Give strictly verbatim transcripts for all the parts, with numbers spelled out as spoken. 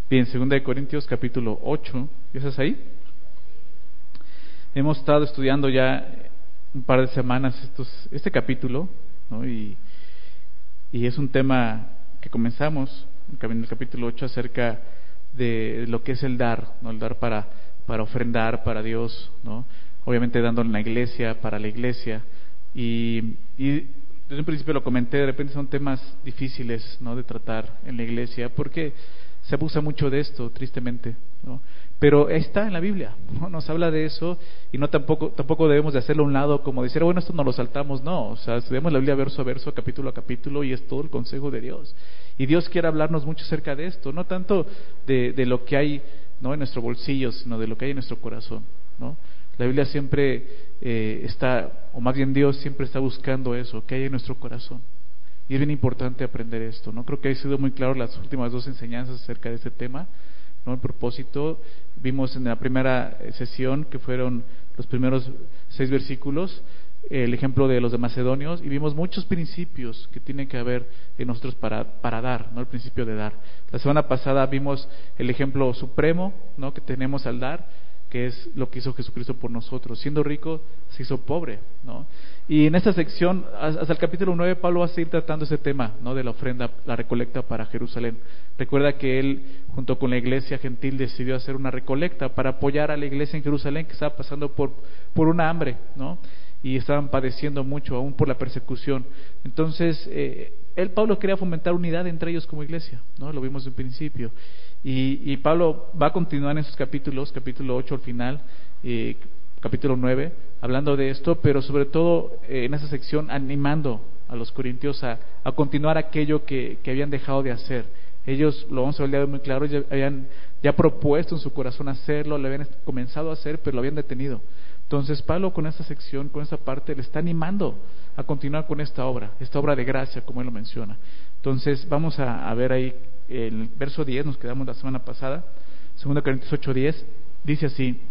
Bien, segunda de Corintios capítulo ocho, ¿ya estás ahí? Hemos estado estudiando ya un par de semanas estos, este capítulo, ¿no? y, y es un tema que comenzamos en el capítulo ocho acerca de lo que es el dar, ¿no? El dar para, para ofrendar para Dios, ¿no? Obviamente dando en la iglesia, para la iglesia, y, y desde un principio lo comenté, de repente son temas difíciles, ¿no? de tratar en la iglesia, porque se abusa mucho de esto, tristemente, ¿no? Pero está en la Biblia, ¿no? Nos habla de eso, y no tampoco tampoco debemos de hacerlo a un lado como decir, bueno, esto no lo saltamos, no, o sea, estudiamos la Biblia verso a verso, capítulo a capítulo, y es todo el consejo de Dios. Y Dios quiere hablarnos mucho acerca de esto, no tanto de, de lo que hay, ¿no? en nuestro bolsillo, sino de lo que hay en nuestro corazón, ¿no? La Biblia siempre eh, está, o más bien Dios siempre está buscando eso, que hay en nuestro corazón. Y es bien importante aprender esto, ¿no? Creo que ha sido muy claro las últimas dos enseñanzas acerca de este tema, ¿no? El propósito, vimos en la primera sesión, que fueron los primeros seis versículos, el ejemplo de los de Macedonios, y vimos muchos principios que tienen que haber en nosotros para, para dar, ¿no? El principio de dar. La semana pasada vimos el ejemplo supremo, ¿no? que tenemos al dar, que es lo que hizo Jesucristo por nosotros. Siendo rico, se hizo pobre, ¿no? Y en esta sección, hasta el capítulo nueve, Pablo va a seguir tratando ese tema, ¿no? de la ofrenda, la recolecta para Jerusalén. Recuerda que él, junto con la iglesia gentil, decidió hacer una recolecta para apoyar a la iglesia en Jerusalén, que estaba pasando por, por una hambre, ¿no? y estaban padeciendo mucho, aún por la persecución. Entonces, eh, él, Pablo, quería fomentar unidad entre ellos como iglesia, ¿no? Lo vimos en principio. Y, y Pablo va a continuar en esos capítulos, capítulo ocho al final, eh, capítulo nueve, hablando de esto, pero sobre todo eh, en esa sección animando a los corintios a, a continuar aquello que, que habían dejado de hacer. Ellos, lo vamos a ver muy claro, ya habían ya propuesto en su corazón hacerlo, lo habían comenzado a hacer, pero lo habían detenido. Entonces Pablo, con esta sección, con esta parte, le está animando a continuar con esta obra, esta obra de gracia, como él lo menciona. Entonces vamos a, a ver ahí el verso diez, nos quedamos la semana pasada, segunda Corintios ocho diez, dice así: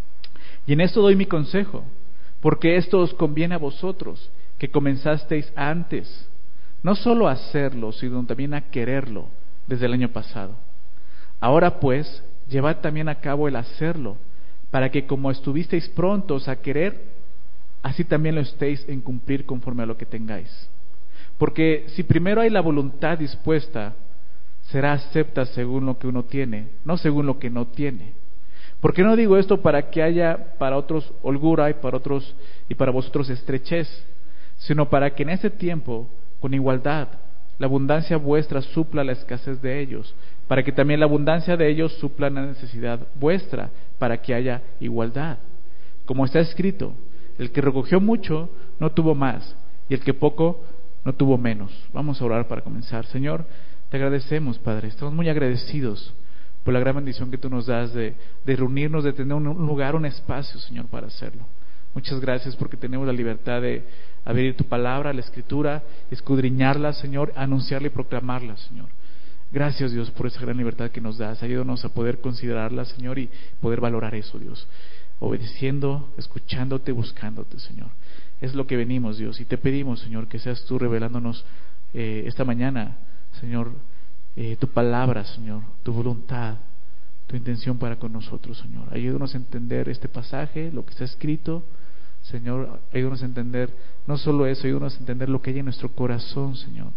y en esto doy mi consejo, porque esto os conviene a vosotros, que comenzasteis antes, no solo a hacerlo, sino también a quererlo desde el año pasado. Ahora pues, llevad también a cabo el hacerlo, para que como estuvisteis prontos a querer, así también lo estéis en cumplir conforme a lo que tengáis. Porque si primero hay la voluntad dispuesta, será acepta según lo que uno tiene, no según lo que no tiene. ¿Por qué no digo esto? Para que haya para otros holgura y para otros y para vosotros estrechez, sino para que en ese tiempo, con igualdad, la abundancia vuestra supla la escasez de ellos, para que también la abundancia de ellos supla la necesidad vuestra, para que haya igualdad. Como está escrito, el que recogió mucho no tuvo más, y el que poco no tuvo menos. Vamos a orar para comenzar. Señor, te agradecemos, Padre, estamos muy agradecidos por la gran bendición que tú nos das de, de reunirnos, de tener un lugar, un espacio, Señor, para hacerlo. Muchas gracias porque tenemos la libertad de abrir tu palabra, la Escritura, escudriñarla, Señor, anunciarla y proclamarla, Señor. Gracias, Dios, por esa gran libertad que nos das. Ayúdanos a poder considerarla, Señor, y poder valorar eso, Dios. Obedeciendo, escuchándote, buscándote, Señor. Es lo que venimos, Dios, y te pedimos, Señor, que seas tú revelándonos eh, esta mañana, Señor, eh, tu palabra, Señor, tu voluntad, tu intención para con nosotros, Señor. Ayúdanos a entender este pasaje, lo que está escrito, Señor. Ayúdanos a entender no solo eso, ayúdanos a entender lo que hay en nuestro corazón, Señor.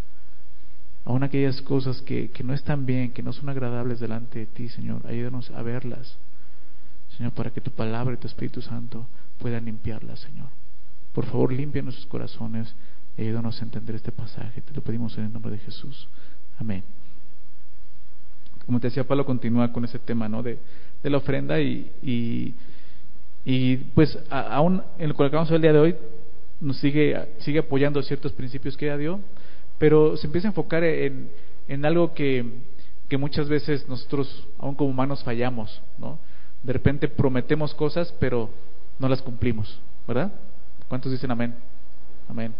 Aún aquellas cosas que, que no están bien, que no son agradables delante de ti, Señor, ayúdanos a verlas, Señor, para que tu palabra y tu Espíritu Santo puedan limpiarlas, Señor. Por favor, limpia nuestros corazones y ayúdanos a entender este pasaje. Te lo pedimos en el nombre de Jesús. Amén. Como te decía, Pablo continúa con ese tema, ¿no? de, de la ofrenda y, y, y pues a, aún en lo que acabamos el día de hoy nos sigue, sigue apoyando ciertos principios que ella dio, pero se empieza a enfocar en, en algo que, que muchas veces nosotros, aún como humanos, fallamos, ¿no? De repente prometemos cosas, pero no las cumplimos, ¿verdad? ¿Cuántos dicen amén? Amén.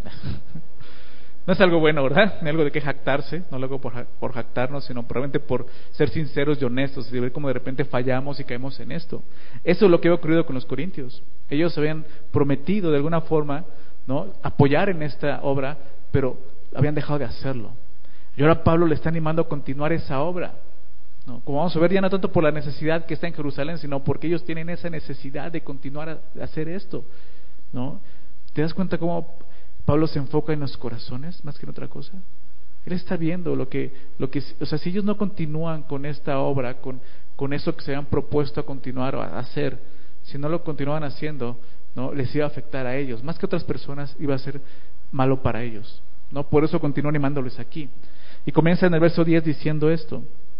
No es algo bueno, ¿verdad? Ni algo de que jactarse, no lo hago por, por jactarnos, sino probablemente por ser sinceros y honestos y ver cómo de repente fallamos y caemos en esto. Eso es lo que había ocurrido con los corintios. Ellos habían prometido de alguna forma, ¿no?, apoyar en esta obra, pero habían dejado de hacerlo. Y ahora Pablo le está animando a continuar esa obra. ¿no? Como vamos a ver, ya no tanto por la necesidad que está en Jerusalén, sino porque ellos tienen esa necesidad de continuar a, a hacer esto, ¿no? ¿Te das cuenta cómo Pablo se enfoca en los corazones más que en otra cosa? Él está viendo lo que, lo que, o sea, si ellos no continúan con esta obra, con, con eso que se han propuesto a continuar a hacer, si no lo continúan haciendo, ¿no? Les iba a afectar a ellos, más que a otras personas, iba a ser malo para ellos, ¿no? Por eso continúa animándoles aquí. Y comienza en el verso diez diciendo esto: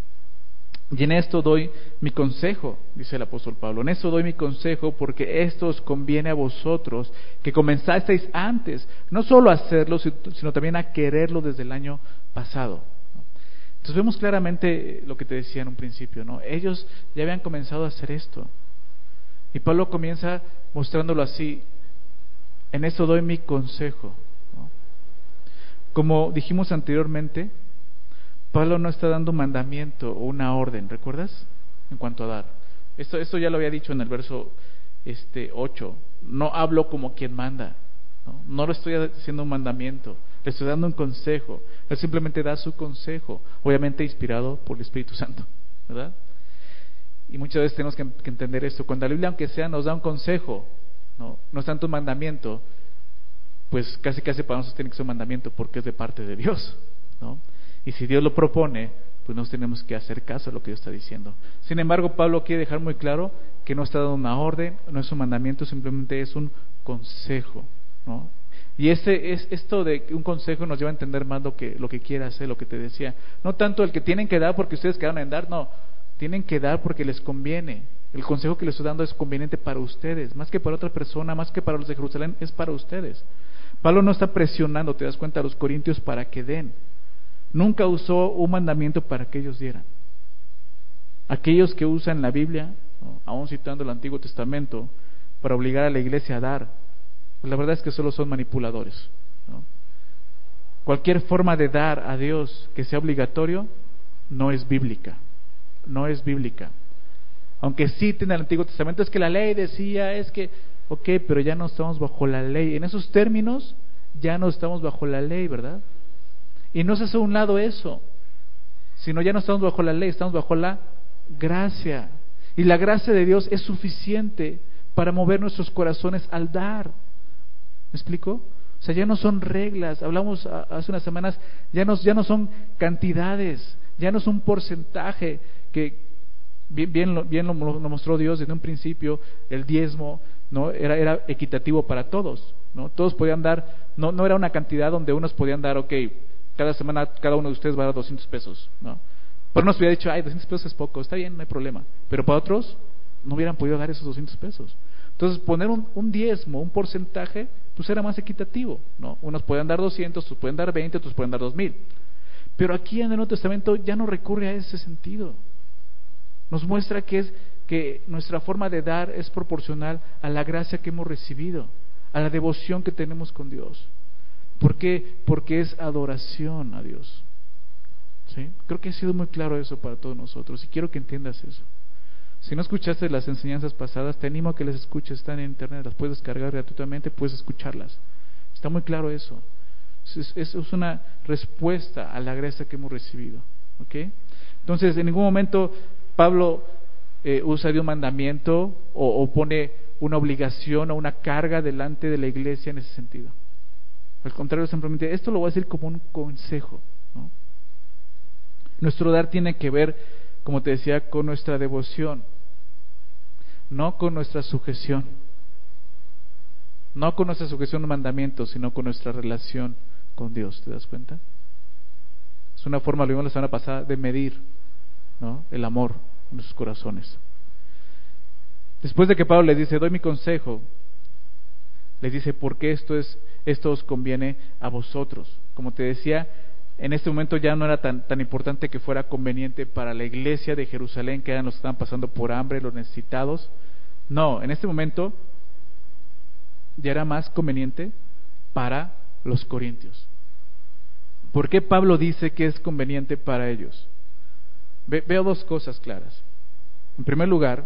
y en esto doy mi consejo, dice el apóstol Pablo, en esto doy mi consejo porque esto os conviene a vosotros, que comenzasteis antes, no solo a hacerlo, sino también a quererlo desde el año pasado. Entonces vemos claramente lo que te decía en un principio, ¿no? Ellos ya habían comenzado a hacer esto. Y Pablo comienza mostrándolo así: en esto doy mi consejo, ¿no? Como dijimos anteriormente, Pablo no está dando un mandamiento o una orden, ¿recuerdas? En cuanto a dar. Esto, esto ya lo había dicho en el verso este, ocho. No hablo como quien manda, ¿no? No lo estoy haciendo un mandamiento, le estoy dando un consejo. Él simplemente da su consejo, obviamente inspirado por el Espíritu Santo, ¿verdad? Y muchas veces tenemos que, que entender esto. Cuando la Biblia, aunque sea, nos da un consejo, no, no es tanto un mandamiento, pues casi casi para nosotros tiene que ser un mandamiento porque es de parte de Dios, ¿no? Y si Dios lo propone, pues nos tenemos que hacer caso a lo que Dios está diciendo. Sin embargo, Pablo quiere dejar muy claro que no está dando una orden, no es un mandamiento, simplemente es un consejo, ¿no? Y ese es esto de un consejo nos lleva a entender más lo que lo que quiere hacer, lo que te decía. No tanto el que tienen que dar porque ustedes quedaron en dar, no, tienen que dar porque les conviene. El consejo que les estoy dando es conveniente para ustedes, más que para otra persona, más que para los de Jerusalén, es para ustedes. Pablo no está presionando, te das cuenta, a los corintios para que den. Nunca usó un mandamiento para que ellos dieran. Aquellos que usan la Biblia, ¿no?, aún citando el Antiguo Testamento, para obligar a la iglesia a dar, pues la verdad es que solo son manipuladores, ¿no? Cualquier forma de dar a Dios que sea obligatorio no es bíblica, no es bíblica. Aunque citen el Antiguo Testamento, es que la ley decía, es que, ok, pero ya no estamos bajo la ley. En esos términos, ya no estamos bajo la ley, ¿verdad? Y no se hace a un lado eso, sino ya no estamos bajo la ley, estamos bajo la gracia. Y la gracia de Dios es suficiente para mover nuestros corazones al dar. ¿Me explico? O sea, ya no son reglas, hablamos hace unas semanas, ya no, ya no son cantidades, ya no es un porcentaje que bien, bien, lo, bien lo, lo mostró Dios desde un principio. El diezmo, ¿no?, era, era equitativo para todos, ¿no? Todos podían dar, no, no era una cantidad donde unos podían dar, ok, cada semana cada uno de ustedes va a dar doscientos pesos, ¿no? Pero unos hubiera dicho, ay, doscientos pesos es poco, está bien, no hay problema. Pero para otros no hubieran podido dar esos doscientos pesos. Entonces poner un, un diezmo, un porcentaje, pues era más equitativo, ¿no? Unos podían dar doscientos, otros pueden dar veinte, otros pueden dar dos mil. Pero aquí en el Nuevo Testamento ya no recurre a ese sentido. Nos muestra que es que nuestra forma de dar es proporcional a la gracia que hemos recibido, a la devoción que tenemos con Dios. ¿Por qué? Porque es adoración a Dios, ¿sí? Creo que ha sido muy claro eso para todos nosotros y quiero que entiendas eso. Si no escuchaste las enseñanzas pasadas, te animo a que las escuches, están en internet, las puedes descargar gratuitamente, puedes escucharlas. Está muy claro eso. Es, es, es una respuesta a la gracia que hemos recibido, ¿ok? Entonces, en ningún momento Pablo eh, usa de un mandamiento o, o pone una obligación o una carga delante de la iglesia en ese sentido. Al contrario, simplemente esto lo voy a decir como un consejo, ¿no? Nuestro dar tiene que ver, como te decía, con nuestra devoción, no con nuestra sujeción, no con nuestra sujeción a un mandamiento, sino con nuestra relación con Dios. ¿Te das cuenta? Es una forma, lo vimos la semana pasada, de medir, ¿no?, el amor en nuestros corazones. Después de que Pablo les dice, doy mi consejo, les dice, porque esto es esto os conviene a vosotros. Como te decía, en este momento ya no era tan, tan importante que fuera conveniente para la iglesia de Jerusalén, que eran los que estaban pasando por hambre, los necesitados. No, en este momento ya era más conveniente para los corintios. ¿Por qué Pablo dice que es conveniente para ellos? Ve, veo dos cosas claras. En primer lugar,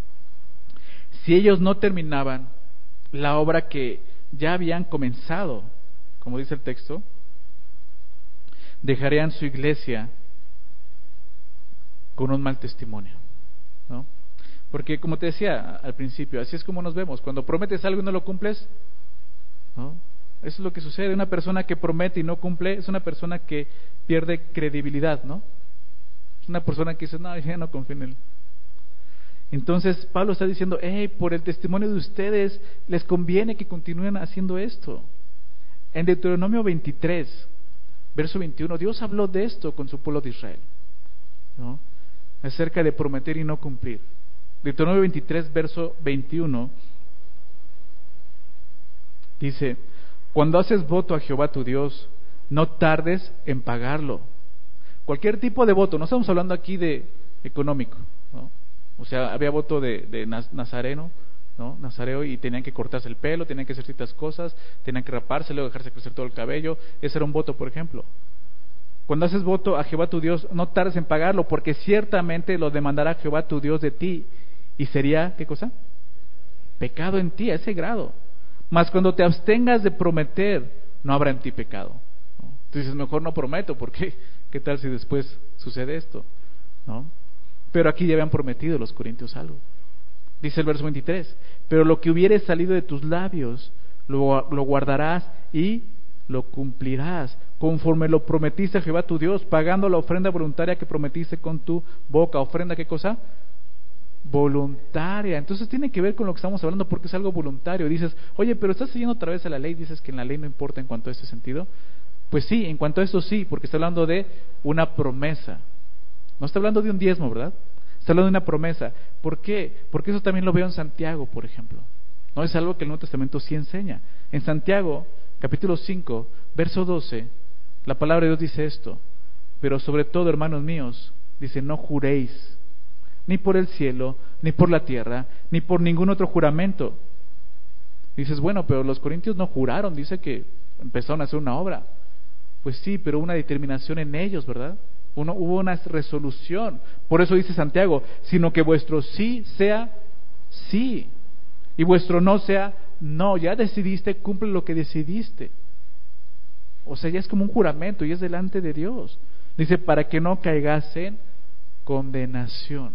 si ellos no terminaban la obra que ya habían comenzado, como dice el texto, dejarían su iglesia con un mal testimonio, ¿no? Porque como te decía al principio, así es como nos vemos. Cuando prometes algo y no lo cumples, ¿no? Eso es lo que sucede. Una persona que promete y no cumple es una persona que pierde credibilidad, ¿no? Es una persona que dice, no, ya no confío en él. Entonces Pablo está diciendo, hey, por el testimonio de ustedes les conviene que continúen haciendo esto. En Deuteronomio veintitrés, verso veintiuno, Dios habló de esto con su pueblo de Israel, ¿no? Acerca de prometer y no cumplir. Deuteronomio veintitrés, verso veintiuno, dice: cuando haces voto a Jehová tu Dios, no tardes en pagarlo. Cualquier tipo de voto, no estamos hablando aquí de económico, ¿no? O sea, había voto de, de nazareno, ¿no? Nazareo, y tenían que cortarse el pelo, tenían que hacer ciertas cosas, tenían que raparse, luego dejarse crecer todo el cabello. Ese era un voto, por ejemplo. Cuando haces voto a Jehová tu Dios, no tardes en pagarlo, porque ciertamente lo demandará Jehová tu Dios de ti, y sería, ¿qué cosa? Pecado en ti, a ese grado. Mas cuando te abstengas de prometer, no habrá en ti pecado, ¿no? Tú dices, mejor no prometo, porque ¿qué tal si después sucede esto? ¿No? Pero aquí ya habían prometido los corintios algo. Dice el verso veintitrés: pero lo que hubiere salido de tus labios, lo, lo guardarás y lo cumplirás, conforme lo prometiste a Jehová tu Dios, pagando la ofrenda voluntaria que prometiste con tu boca. ¿Ofrenda qué cosa? Voluntaria. Entonces tiene que ver con lo que estamos hablando, porque es algo voluntario. Dices, oye, pero estás siguiendo otra vez a la ley, dices que en la ley no importa en cuanto a ese sentido. Pues sí, en cuanto a eso sí, porque está hablando de una promesa. No está hablando de un diezmo, ¿verdad? Está hablando de una promesa. ¿Por qué? Porque eso también lo veo en Santiago, por ejemplo. No es algo que el Nuevo Testamento sí enseña. En Santiago, capítulo cinco, verso doce, la palabra de Dios dice esto: pero sobre todo, hermanos míos, dice, no juréis, ni por el cielo, ni por la tierra, ni por ningún otro juramento. Dices, bueno, pero los corintios no juraron, dice que empezaron a hacer una obra. Pues sí, pero una determinación en ellos, ¿verdad? Uno, hubo una resolución. Por eso dice Santiago, sino que vuestro sí sea sí, y vuestro no sea no. Ya decidiste, cumple lo que decidiste. O sea, ya es como un juramento y es delante de Dios. Dice, para que no caigas en condenación.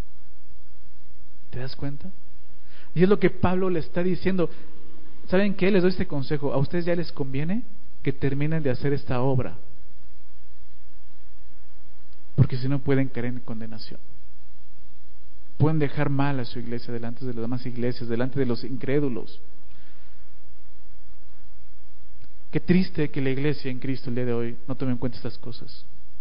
¿Te das cuenta? Y es lo que Pablo le está diciendo. ¿Saben qué? Les doy este consejo. A ustedes ya les conviene que terminen de hacer esta obra, porque si no pueden caer en condenación. Pueden dejar mal a su iglesia delante de las demás iglesias, delante de los incrédulos. Qué triste que la iglesia en Cristo el día de hoy no tome en cuenta estas cosas.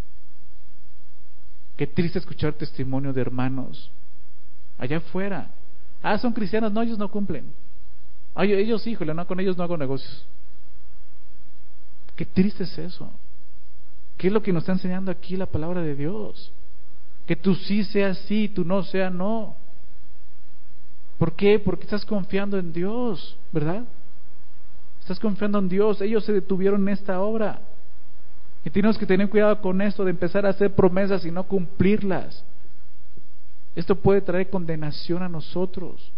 Qué triste escuchar testimonio de hermanos allá afuera. Ah, son cristianos, no, ellos no cumplen. Ay, ellos, híjole, no, con ellos no hago negocios. Qué triste es eso. ¿Qué es lo que nos está enseñando aquí la palabra de Dios? Que tú sí sea sí, tú no sea no. ¿Por qué? Porque estás confiando en Dios, ¿verdad? Estás confiando en Dios. Ellos se detuvieron en esta obra. Y tenemos que tener cuidado con esto de empezar a hacer promesas y no cumplirlas. Esto puede traer condenación a nosotros.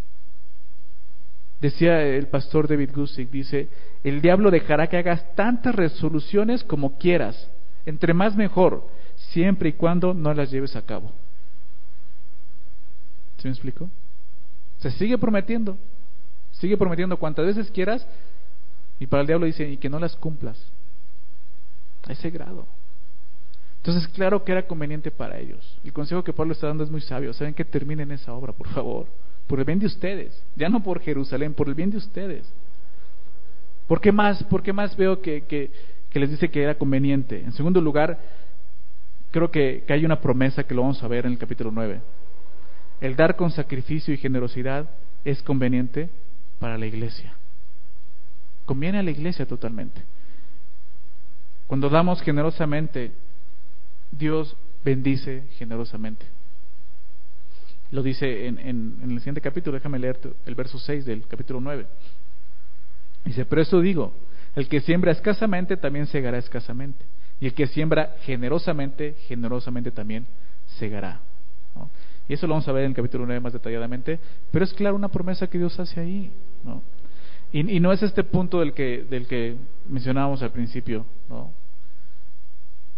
Decía el pastor David Gusick, dice, el diablo dejará que hagas tantas resoluciones como quieras, entre más mejor, siempre y cuando no las lleves a cabo. ¿Sí me explico? Se sigue prometiendo, sigue prometiendo cuantas veces quieras, y para el diablo dice, y que no las cumplas, a ese grado. Entonces, claro que era conveniente para ellos. El consejo que Pablo está dando es muy sabio. Saben que terminen esa obra, por favor, por el bien de ustedes, ya no por Jerusalén, por el bien de ustedes. ¿Por qué más? ¿Por qué más veo que, que, que les dice que era conveniente? En segundo lugar, creo que, que hay una promesa que lo vamos a ver en el capítulo nueve. El dar con sacrificio y generosidad es conveniente para la iglesia. Conviene a la iglesia totalmente. Cuando damos generosamente, Dios bendice generosamente. Lo dice en, en, en el siguiente capítulo. Déjame leer el verso seis del capítulo nueve. Dice, pero esto digo, el que siembra escasamente también segará escasamente, y el que siembra generosamente, generosamente también segará, ¿no? Y eso lo vamos a ver en el capítulo nueve más detalladamente, pero es claro una promesa que Dios hace ahí, ¿no? Y, y no es este punto del que, del que mencionábamos al principio, ¿no?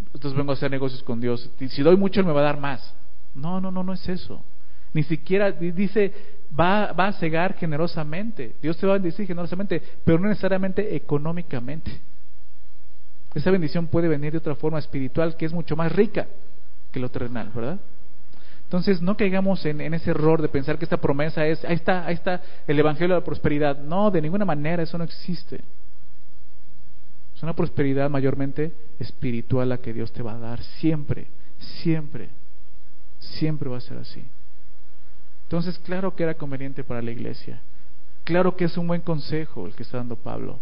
entonces vengo a hacer negocios con Dios. Y si doy mucho, Él me va a dar más. No, no, no, no es eso. Ni siquiera dice, va, va a cegar generosamente. Dios te va a bendecir generosamente, pero no necesariamente económicamente. Esa bendición puede venir de otra forma espiritual que es mucho más rica que lo terrenal, ¿verdad? Entonces no caigamos en, en ese error de pensar que esta promesa es, ahí está, ahí está el evangelio de la prosperidad. No, de ninguna manera, eso no existe. Es una prosperidad mayormente espiritual la que Dios te va a dar, siempre, siempre, siempre va a ser así. Entonces, claro que era conveniente para la iglesia, claro que es un buen consejo el que está dando Pablo.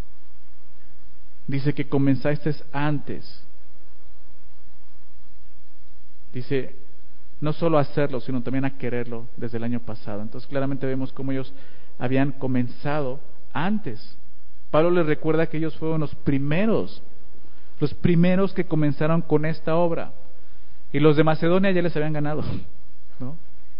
Dice que comenzaste antes. Dice, no solo a hacerlo, sino también a quererlo desde el año pasado. Entonces claramente vemos cómo ellos habían comenzado antes. Pablo les recuerda que ellos fueron los primeros, los primeros que comenzaron con esta obra. Y los de Macedonia ya les habían ganado, ¿no?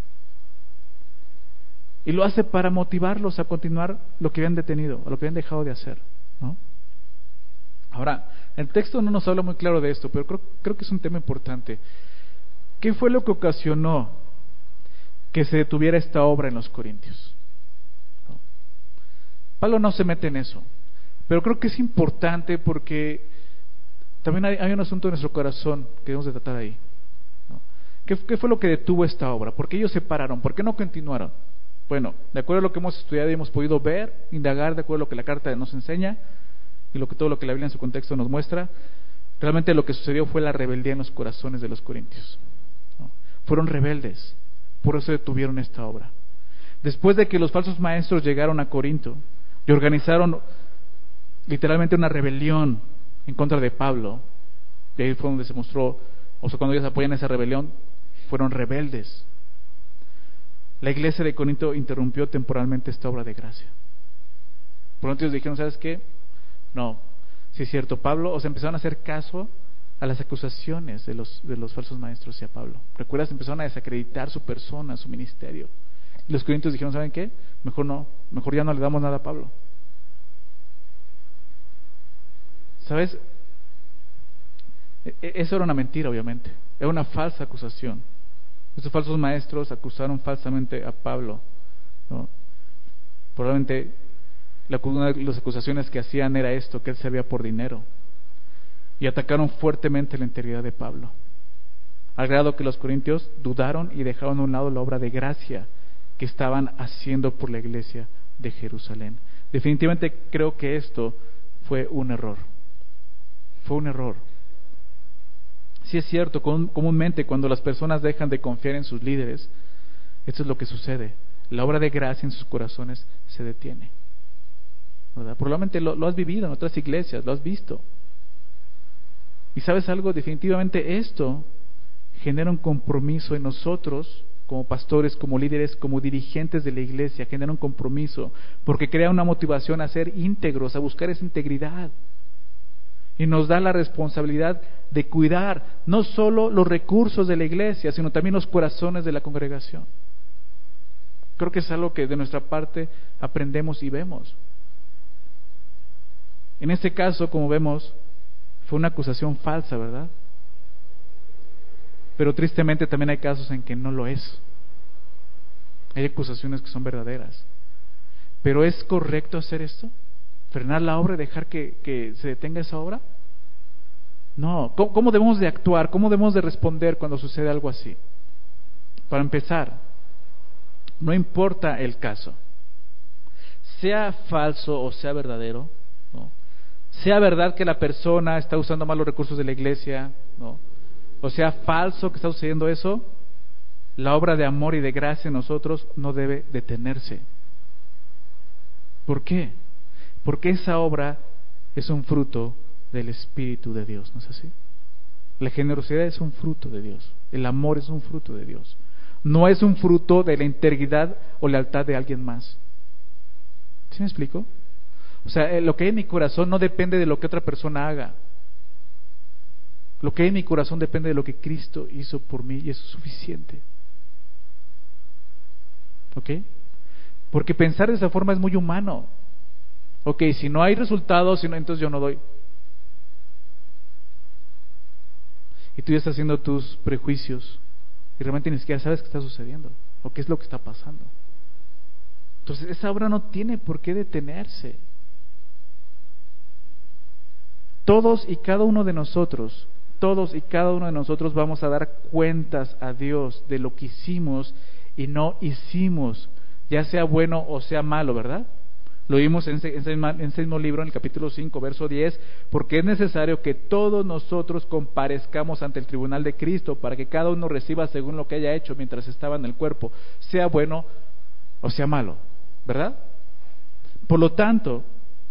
Y lo hace para motivarlos a continuar lo que habían detenido, o lo que habían dejado de hacer, ¿no? Ahora, el texto no nos habla muy claro de esto, pero creo, creo que es un tema importante. ¿Qué fue lo que ocasionó que se detuviera esta obra en los Corintios? ¿No? Pablo no se mete en eso, pero creo que es importante porque también hay, hay un asunto en nuestro corazón que debemos de tratar ahí, ¿no? ¿Qué, ¿Qué fue lo que detuvo esta obra? ¿Por qué ellos se pararon? ¿Por qué no continuaron? Bueno, de acuerdo a lo que hemos estudiado y hemos podido ver, indagar, de acuerdo a lo que la carta nos enseña y lo que todo lo que la Biblia en su contexto nos muestra, realmente lo que sucedió fue la rebeldía en los corazones de los corintios. Fueron rebeldes, por eso detuvieron esta obra. Después de que los falsos maestros llegaron a Corinto y organizaron literalmente una rebelión en contra de Pablo, y ahí fue donde se mostró, o sea, cuando ellos apoyan esa rebelión, fueron rebeldes. La iglesia de Corinto interrumpió temporalmente esta obra de gracia. Por lo tanto ellos dijeron, ¿sabes qué? No, si es cierto, Pablo, o sea, empezaron a hacer caso a las acusaciones de los, de los falsos maestros hacia Pablo. ¿Recuerdas? Empezaron a desacreditar su persona, su ministerio. Y los corintios dijeron, ¿saben qué? Mejor no, mejor ya no le damos nada a Pablo. ¿Sabes? Eso era una mentira, obviamente. Era una falsa acusación. Estos falsos maestros acusaron falsamente a Pablo, ¿no? Probablemente la, una de las acusaciones que hacían era esto, que él servía por dinero. Y atacaron fuertemente la integridad de Pablo, al grado que los corintios dudaron y dejaron a un lado la obra de gracia que estaban haciendo por la iglesia de Jerusalén. Definitivamente creo que esto fue un error. Fue un error. Sí es cierto, comúnmente cuando las personas dejan de confiar en sus líderes, esto es lo que sucede. La obra de gracia en sus corazones se detiene, ¿verdad? Probablemente lo, lo has vivido en otras iglesias, lo has visto. Y sabes algo, definitivamente esto genera un compromiso en nosotros, como pastores, como líderes, como dirigentes de la iglesia, genera un compromiso, porque crea una motivación a ser íntegros, a buscar esa integridad. Y nos da la responsabilidad de cuidar no solo los recursos de la iglesia, sino también los corazones de la congregación. Creo que es algo que de nuestra parte aprendemos y vemos. En este caso, como vemos, fue una acusación falsa, ¿verdad? Pero tristemente también hay casos en que no lo es. Hay acusaciones que son verdaderas. ¿Pero es correcto hacer esto? ¿Frenar la obra y dejar que, que se detenga esa obra? No. ¿Cómo, ¿Cómo debemos de actuar? ¿Cómo debemos de responder cuando sucede algo así? Para empezar, no importa el caso, sea falso o sea verdadero, ¿no? Sea verdad que la persona está usando mal los recursos de la iglesia, ¿no? O sea falso que está sucediendo eso, la obra de amor y de gracia en nosotros no debe detenerse. ¿Por qué? Porque esa obra es un fruto del Espíritu de Dios, ¿no es así? La generosidad es un fruto de Dios, el amor es un fruto de Dios, no es un fruto de la integridad o lealtad de alguien más. ¿Sí me explico? O sea, lo que hay en mi corazón no depende de lo que otra persona haga. Lo que hay en mi corazón depende de lo que Cristo hizo por mí, y eso es suficiente. ¿Ok? Porque pensar de esa forma es muy humano. Ok, si no hay resultados, si no, entonces yo no doy. y tú ya estás haciendo tus prejuicios y realmente ni siquiera sabes qué está sucediendo o qué es lo que está pasando. Entonces esa obra no tiene por qué detenerse. Todos y cada uno de nosotros, todos y cada uno de nosotros vamos a dar cuentas a Dios de lo que hicimos y no hicimos, ya sea bueno o sea malo, ¿verdad? Lo vimos en ese, en ese mismo libro, en el capítulo cinco, verso diez, porque es necesario que todos nosotros comparezcamos ante el tribunal de Cristo para que cada uno reciba según lo que haya hecho mientras estaba en el cuerpo, sea bueno o sea malo, ¿verdad? Por lo tanto,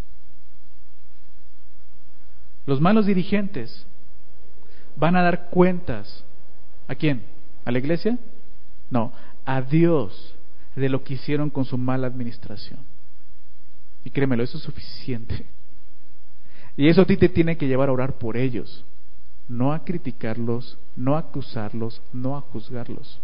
los malos dirigentes van a dar cuentas. ¿A quién? ¿A la iglesia? No, a Dios de lo que hicieron con su mala administración. Y créemelo, eso es suficiente. Y eso a ti te tiene que llevar a orar por ellos, no a criticarlos, no a acusarlos, no a juzgarlos.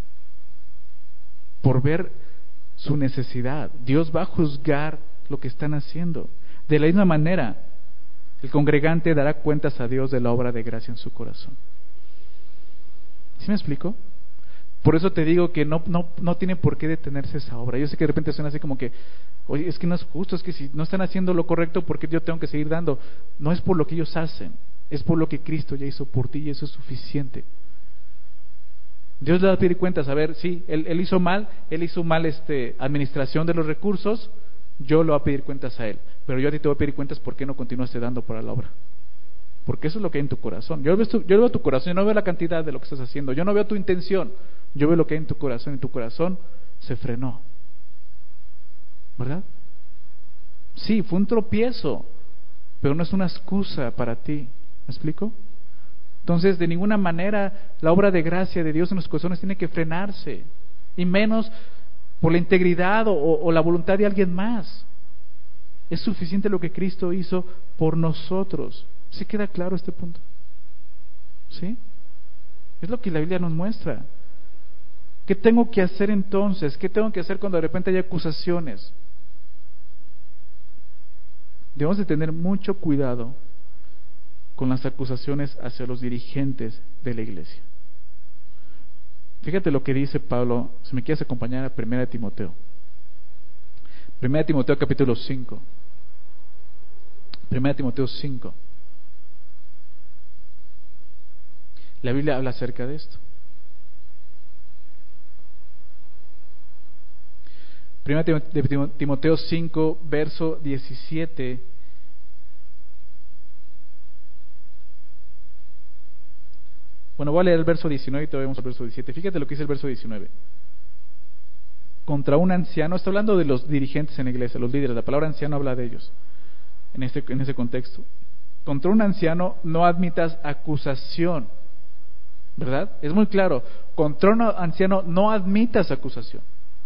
Por ver su necesidad, Dios va a juzgar lo que están haciendo. De la misma manera, el congregante dará cuentas a Dios de la obra de gracia en su corazón. ¿Sí me explico? Por eso te digo que no, no, no tiene por qué detenerse esa obra. Yo sé que de repente suena así como que, oye, es que no es justo, es que si no están haciendo lo correcto, ¿por qué yo tengo que seguir dando? No es por lo que ellos hacen, es por lo que Cristo ya hizo por ti y eso es suficiente. Dios le va a pedir cuentas, a ver, sí, él, él hizo mal, él hizo mal este, administración de los recursos, yo le voy a pedir cuentas a él, pero yo a ti te voy a pedir cuentas por qué no continuaste dando para la obra. Porque eso es lo que hay en tu corazón. Yo veo tu, yo veo tu corazón, yo no veo la cantidad de lo que estás haciendo, yo no veo tu intención, yo veo lo que hay en tu corazón, y tu corazón se frenó, ¿verdad? Sí, fue un tropiezo, pero no es una excusa para ti. ¿Me explico? Entonces, de ninguna manera la obra de gracia de Dios en los corazones tiene que frenarse, y menos por la integridad o, o la voluntad de alguien más. Es suficiente lo que Cristo hizo por nosotros. ¿Sí queda claro este punto? ¿Sí? Es lo que la Biblia nos muestra. ¿Qué tengo que hacer entonces? ¿Qué tengo que hacer cuando de repente hay acusaciones? Debemos de tener mucho cuidado con las acusaciones hacia los dirigentes de la iglesia. Fíjate lo que dice Pablo, si me quieres acompañar a primera de Timoteo. primera de Timoteo capítulo cinco. primera de Timoteo cinco. La Biblia habla acerca de esto. primera de Timoteo cinco, verso diecisiete. Bueno, voy a leer el verso diecinueve y todavía vamos al verso diecisiete. Fíjate lo que dice el verso diecinueve. Contra un anciano, está hablando de los dirigentes en la iglesia, los líderes, la palabra anciano habla de ellos en este, en ese contexto. Contra un anciano no admitas acusación, ¿verdad? Es muy claro, contra un anciano no admitas acusación.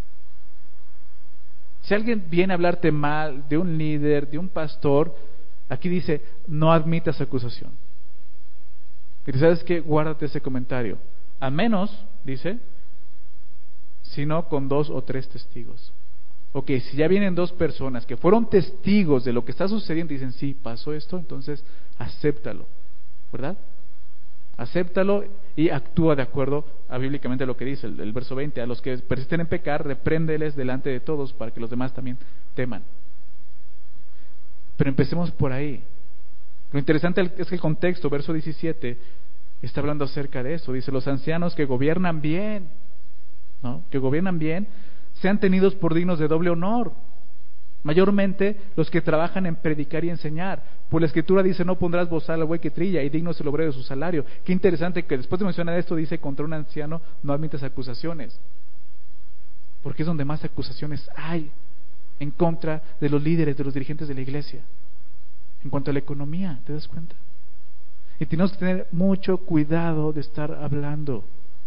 Si alguien viene a hablarte mal de un líder, de un pastor, aquí dice, no admitas acusación. Y sabes qué, guárdate ese comentario. A menos, dice, sino con dos o tres testigos. Ok, si ya vienen dos personas que fueron testigos de lo que está sucediendo y dicen, sí, pasó esto, entonces acéptalo, ¿verdad? Acéptalo y actúa de acuerdo a bíblicamente lo que dice el, el verso veinte. A los que persisten en pecar, repréndeles delante de todos para que los demás también teman. Pero empecemos por ahí. Lo interesante es que el contexto, verso diecisiete, está hablando acerca de eso. Dice, los ancianos que gobiernan bien, ¿no? Que gobiernan bien, sean tenidos por dignos de doble honor, mayormente los que trabajan en predicar y enseñar. Pues la Escritura dice, no pondrás bozal al buey que trilla, y digno es el obrero de su salario. Qué interesante que después de mencionar esto dice, contra un anciano no admitas acusaciones, porque es donde más acusaciones hay en contra de los líderes, de los dirigentes de la iglesia. En cuanto a la economía, ¿te das cuenta? Y tenemos que tener mucho cuidado de estar hablando.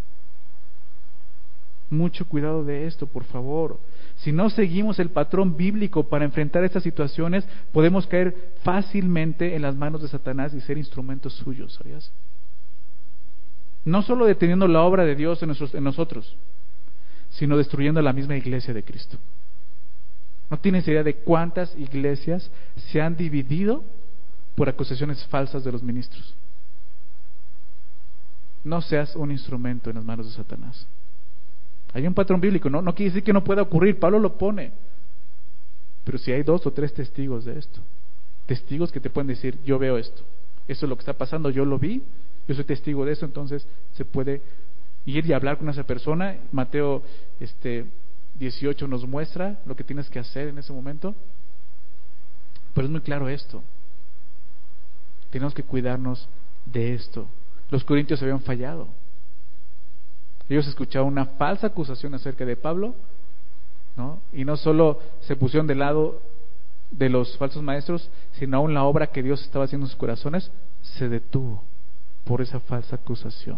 Mucho cuidado de esto, por favor. Si no seguimos el patrón bíblico para enfrentar estas situaciones, podemos caer fácilmente en las manos de Satanás y ser instrumentos suyos, ¿sabías? No solo deteniendo la obra de Dios en, nuestros, en nosotros, sino destruyendo la misma iglesia de Cristo. No tienes idea de cuántas iglesias se han dividido por acusaciones falsas de los ministros. no seas un instrumento en las manos de Satanás. Hay un patrón bíblico, no, no quiere decir que no pueda ocurrir, Pablo lo pone. Pero si hay dos o tres testigos de esto, testigos que te pueden decir, yo veo esto, esto es lo que está pasando, yo lo vi, yo soy testigo de eso, entonces se puede ir y hablar con esa persona. Mateo este, dieciocho nos muestra lo que tienes que hacer en ese momento. Pero es muy claro esto. Tenemos que cuidarnos de esto. Los corintios habían fallado. Ellos escucharon una falsa acusación acerca de Pablo, ¿no? Y no solo se pusieron del lado de los falsos maestros, sino aún la obra que Dios estaba haciendo en sus corazones se detuvo por esa falsa acusación.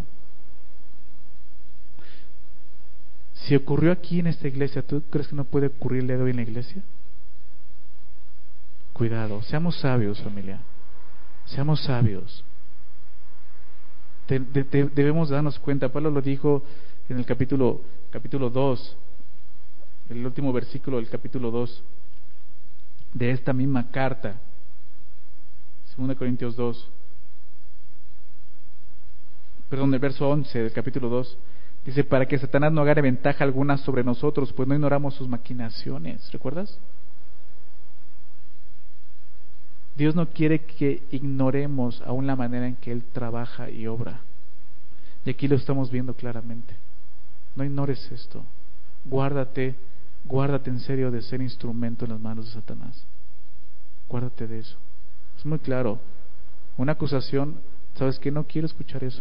Si ocurrió aquí en esta iglesia, ¿tú crees que no puede ocurrir el día de hoy en la iglesia? Cuidado, seamos sabios, familia. Seamos sabios. De, de, de, debemos darnos cuenta. Pablo lo dijo en el capítulo capítulo dos, el último versículo del capítulo dos de esta misma carta, segunda Corintios dos, perdón, el verso once del capítulo dos, dice: para que Satanás no agarre ventaja alguna sobre nosotros, pues no ignoramos sus maquinaciones. ¿Recuerdas? Dios no quiere que ignoremos aún la manera en que Él trabaja y obra. Y aquí lo estamos viendo claramente. No ignores esto. Guárdate, guárdate en serio de ser instrumento en las manos de Satanás. Guárdate de eso. Es muy claro. Una acusación, ¿sabes qué? No quiero escuchar eso.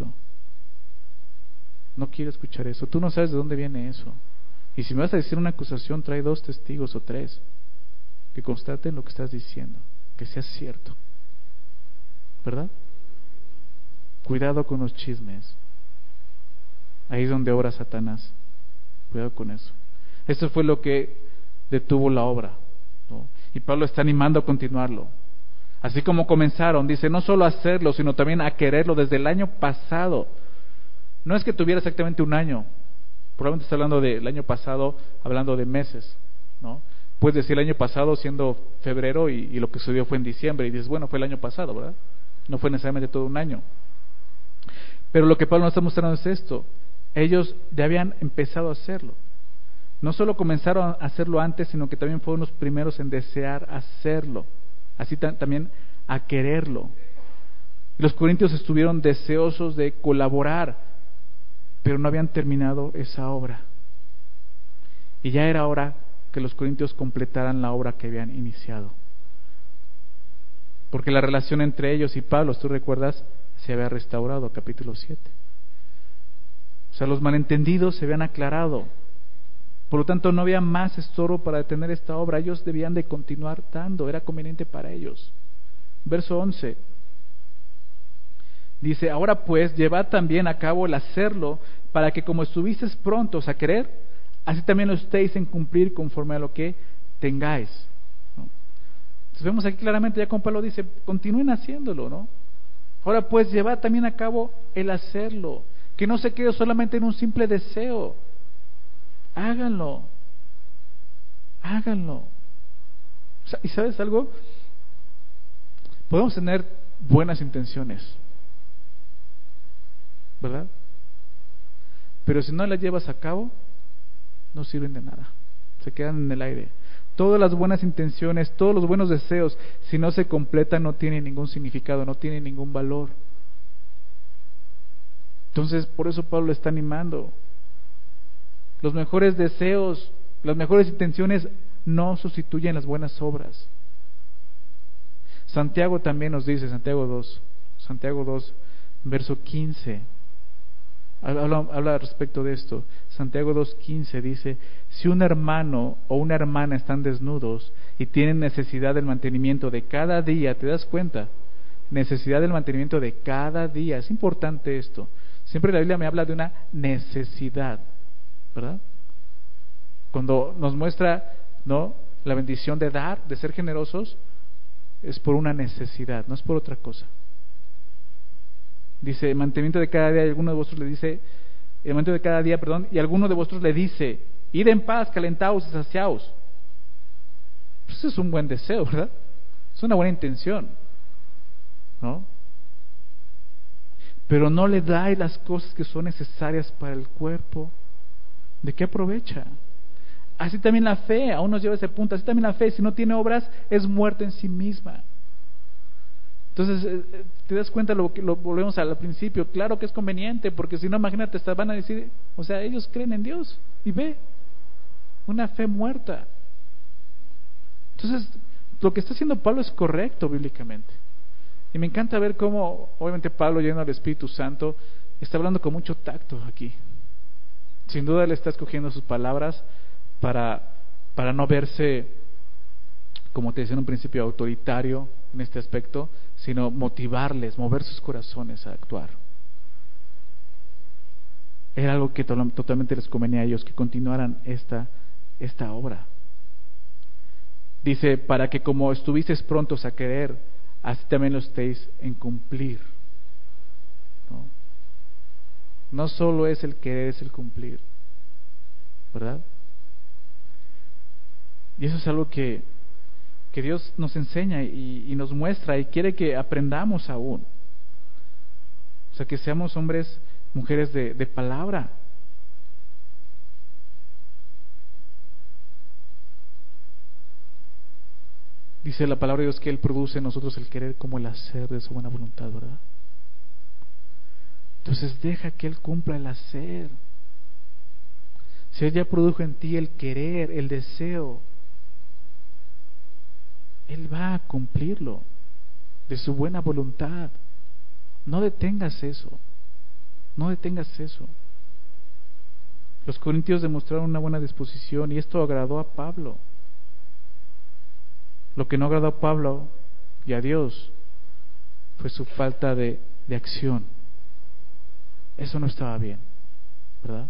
No quiero escuchar eso. Tú no sabes de dónde viene eso. Y si me vas a decir una acusación, trae dos testigos o tres que constaten lo que estás diciendo, que sea cierto, ¿verdad? Cuidado con los chismes. Ahí es donde obra Satanás. Cuidado con eso. Eso fue lo que detuvo la obra, ¿no? Y Pablo está animando a continuarlo. Así como comenzaron, dice, no solo a hacerlo, sino también a quererlo desde el año pasado. No es que tuviera exactamente un año. Probablemente está hablando del año pasado, hablando de meses, ¿no? Puedes decir el año pasado siendo febrero y, y lo que sucedió fue en diciembre y dices, bueno, fue el año pasado, ¿verdad? No fue necesariamente todo un año. Pero lo que Pablo nos está mostrando es esto: ellos ya habían empezado a hacerlo. No solo comenzaron a hacerlo antes, sino que también fueron los primeros en desear hacerlo, así t- también a quererlo. Y los corintios estuvieron deseosos de colaborar, pero no habían terminado esa obra. Y ya era hora que los corintios completaran la obra que habían iniciado, porque la relación entre ellos y Pablo, tú recuerdas, se había restaurado, capítulo siete. O sea, los malentendidos se habían aclarado, por lo tanto no había más estorbo para detener esta obra. Ellos debían de continuar dando, era conveniente para ellos. Verso once dice: ahora pues, llevad también a cabo el hacerlo, para que como estuvisteis prontos a querer, así también lo estéis en cumplir conforme a lo que tengáis, ¿no? Entonces vemos aquí claramente, ya como Pablo dice, continúen haciéndolo, ¿no? Ahora pues, llevad también a cabo el hacerlo, que no se quede solamente en un simple deseo. Háganlo, háganlo. O sea, ¿y sabes algo? Podemos tener buenas intenciones, ¿verdad? Pero si no las llevas a cabo, no sirven de nada, se quedan en el aire. Todas las buenas intenciones, todos los buenos deseos, si no se completan, no tienen ningún significado, no tienen ningún valor. Entonces, por eso Pablo está animando. Los mejores deseos, las mejores intenciones no sustituyen las buenas obras. Santiago también nos dice, Santiago dos, Santiago dos, verso quince, habla, habla respecto de esto. Santiago dos quince dice: si un hermano o una hermana están desnudos y tienen necesidad del mantenimiento de cada día, ¿te das cuenta? Necesidad del mantenimiento de cada día. Es importante esto. Siempre la Biblia me habla de una necesidad, ¿verdad? Cuando nos muestra, ¿no?, la bendición de dar, de ser generosos, es por una necesidad, no es por otra cosa. Dice, mantenimiento de cada día, y alguno de vosotros le dice, el mantenimiento de cada día, perdón, y alguno de vosotros le dice, id en paz, calentaos y saciaos. Pues eso es un buen deseo, ¿verdad? Es una buena intención, ¿no? pero no le da las cosas que son necesarias para el cuerpo, ¿de qué aprovecha? Así también la fe, aún nos lleva a ese punto, así también la fe, si no tiene obras, es muerta en sí misma. Entonces, te das cuenta, lo que lo volvemos al principio, claro que es conveniente, porque si no, imagínate, van a decir, o sea, ellos creen en Dios, y ve, una fe muerta. Entonces, lo que está haciendo Pablo es correcto bíblicamente. Y me encanta ver cómo, obviamente, Pablo, lleno del Espíritu Santo, está hablando con mucho tacto aquí. Sin duda él está escogiendo sus palabras para, para no verse, como te decía en un principio, autoritario en este aspecto, sino motivarles, mover sus corazones a actuar. Era algo que to- totalmente les convenía a ellos, que continuaran esta, esta obra. Dice, para que como estuvisteis prontos a querer, así también lo estéis en cumplir. ¿No? No solo es el querer, es el cumplir, ¿verdad? Y eso es algo que, que Dios nos enseña y, y nos muestra y quiere que aprendamos aún. O sea, que seamos hombres, mujeres de, de palabra. Dice la palabra de Dios que Él produce en nosotros el querer como el hacer de su buena voluntad, ¿verdad? Entonces deja que Él cumpla el hacer. Si Él ya produjo en ti el querer, el deseo, Él va a cumplirlo de su buena voluntad. No detengas eso. No detengas eso. Los corintios demostraron una buena disposición y esto agradó a Pablo. Lo que no agradó a Pablo y a Dios fue su falta de, de acción. Eso no estaba bien, ¿verdad?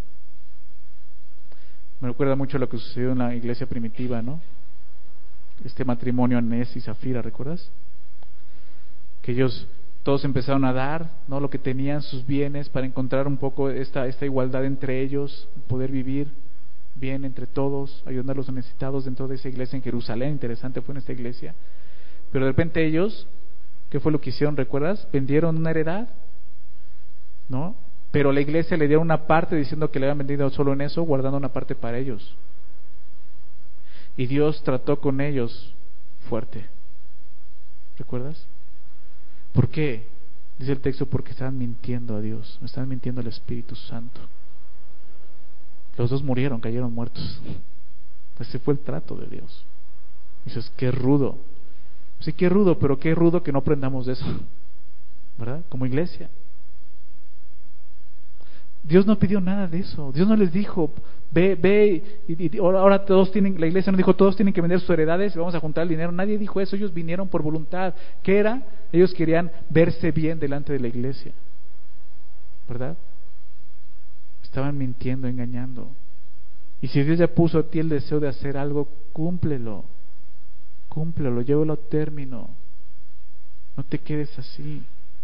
Me recuerda mucho lo que sucedió en la iglesia primitiva, ¿no? Este matrimonio Anés y Zafira, ¿recuerdas? Que ellos todos empezaron a dar, ¿no?, lo que tenían, sus bienes, para encontrar un poco esta, esta igualdad entre ellos, poder vivir bien entre todos, ayudando a los necesitados dentro de esa iglesia en Jerusalén. Interesante fue en esta iglesia. Pero de repente ellos, ¿qué fue lo que hicieron? ¿Recuerdas? Vendieron una heredad, ¿no? Pero la iglesia le dio una parte diciendo que le habían vendido solo en eso, guardando una parte para ellos. Y Dios trató con ellos fuerte. ¿Recuerdas? ¿Por qué? Dice el texto, porque estaban mintiendo a Dios, estaban mintiendo al Espíritu Santo. Los dos murieron, cayeron muertos. Ese fue el trato de Dios. Dices, qué rudo. Sí, qué rudo, pero qué rudo que no aprendamos de eso, ¿verdad? Como iglesia. Dios no pidió nada de eso. Dios no les dijo, ve, ve, y, y ahora todos tienen, la iglesia no dijo, todos tienen que vender sus heredades y vamos a juntar el dinero. Nadie dijo eso, ellos vinieron por voluntad. ¿Qué era? Ellos querían verse bien delante de la iglesia, ¿verdad? Estaban mintiendo, engañando. Y si Dios ya puso a ti el deseo de hacer algo, cúmplelo, cúmplelo, llévalo a término. No te quedes así.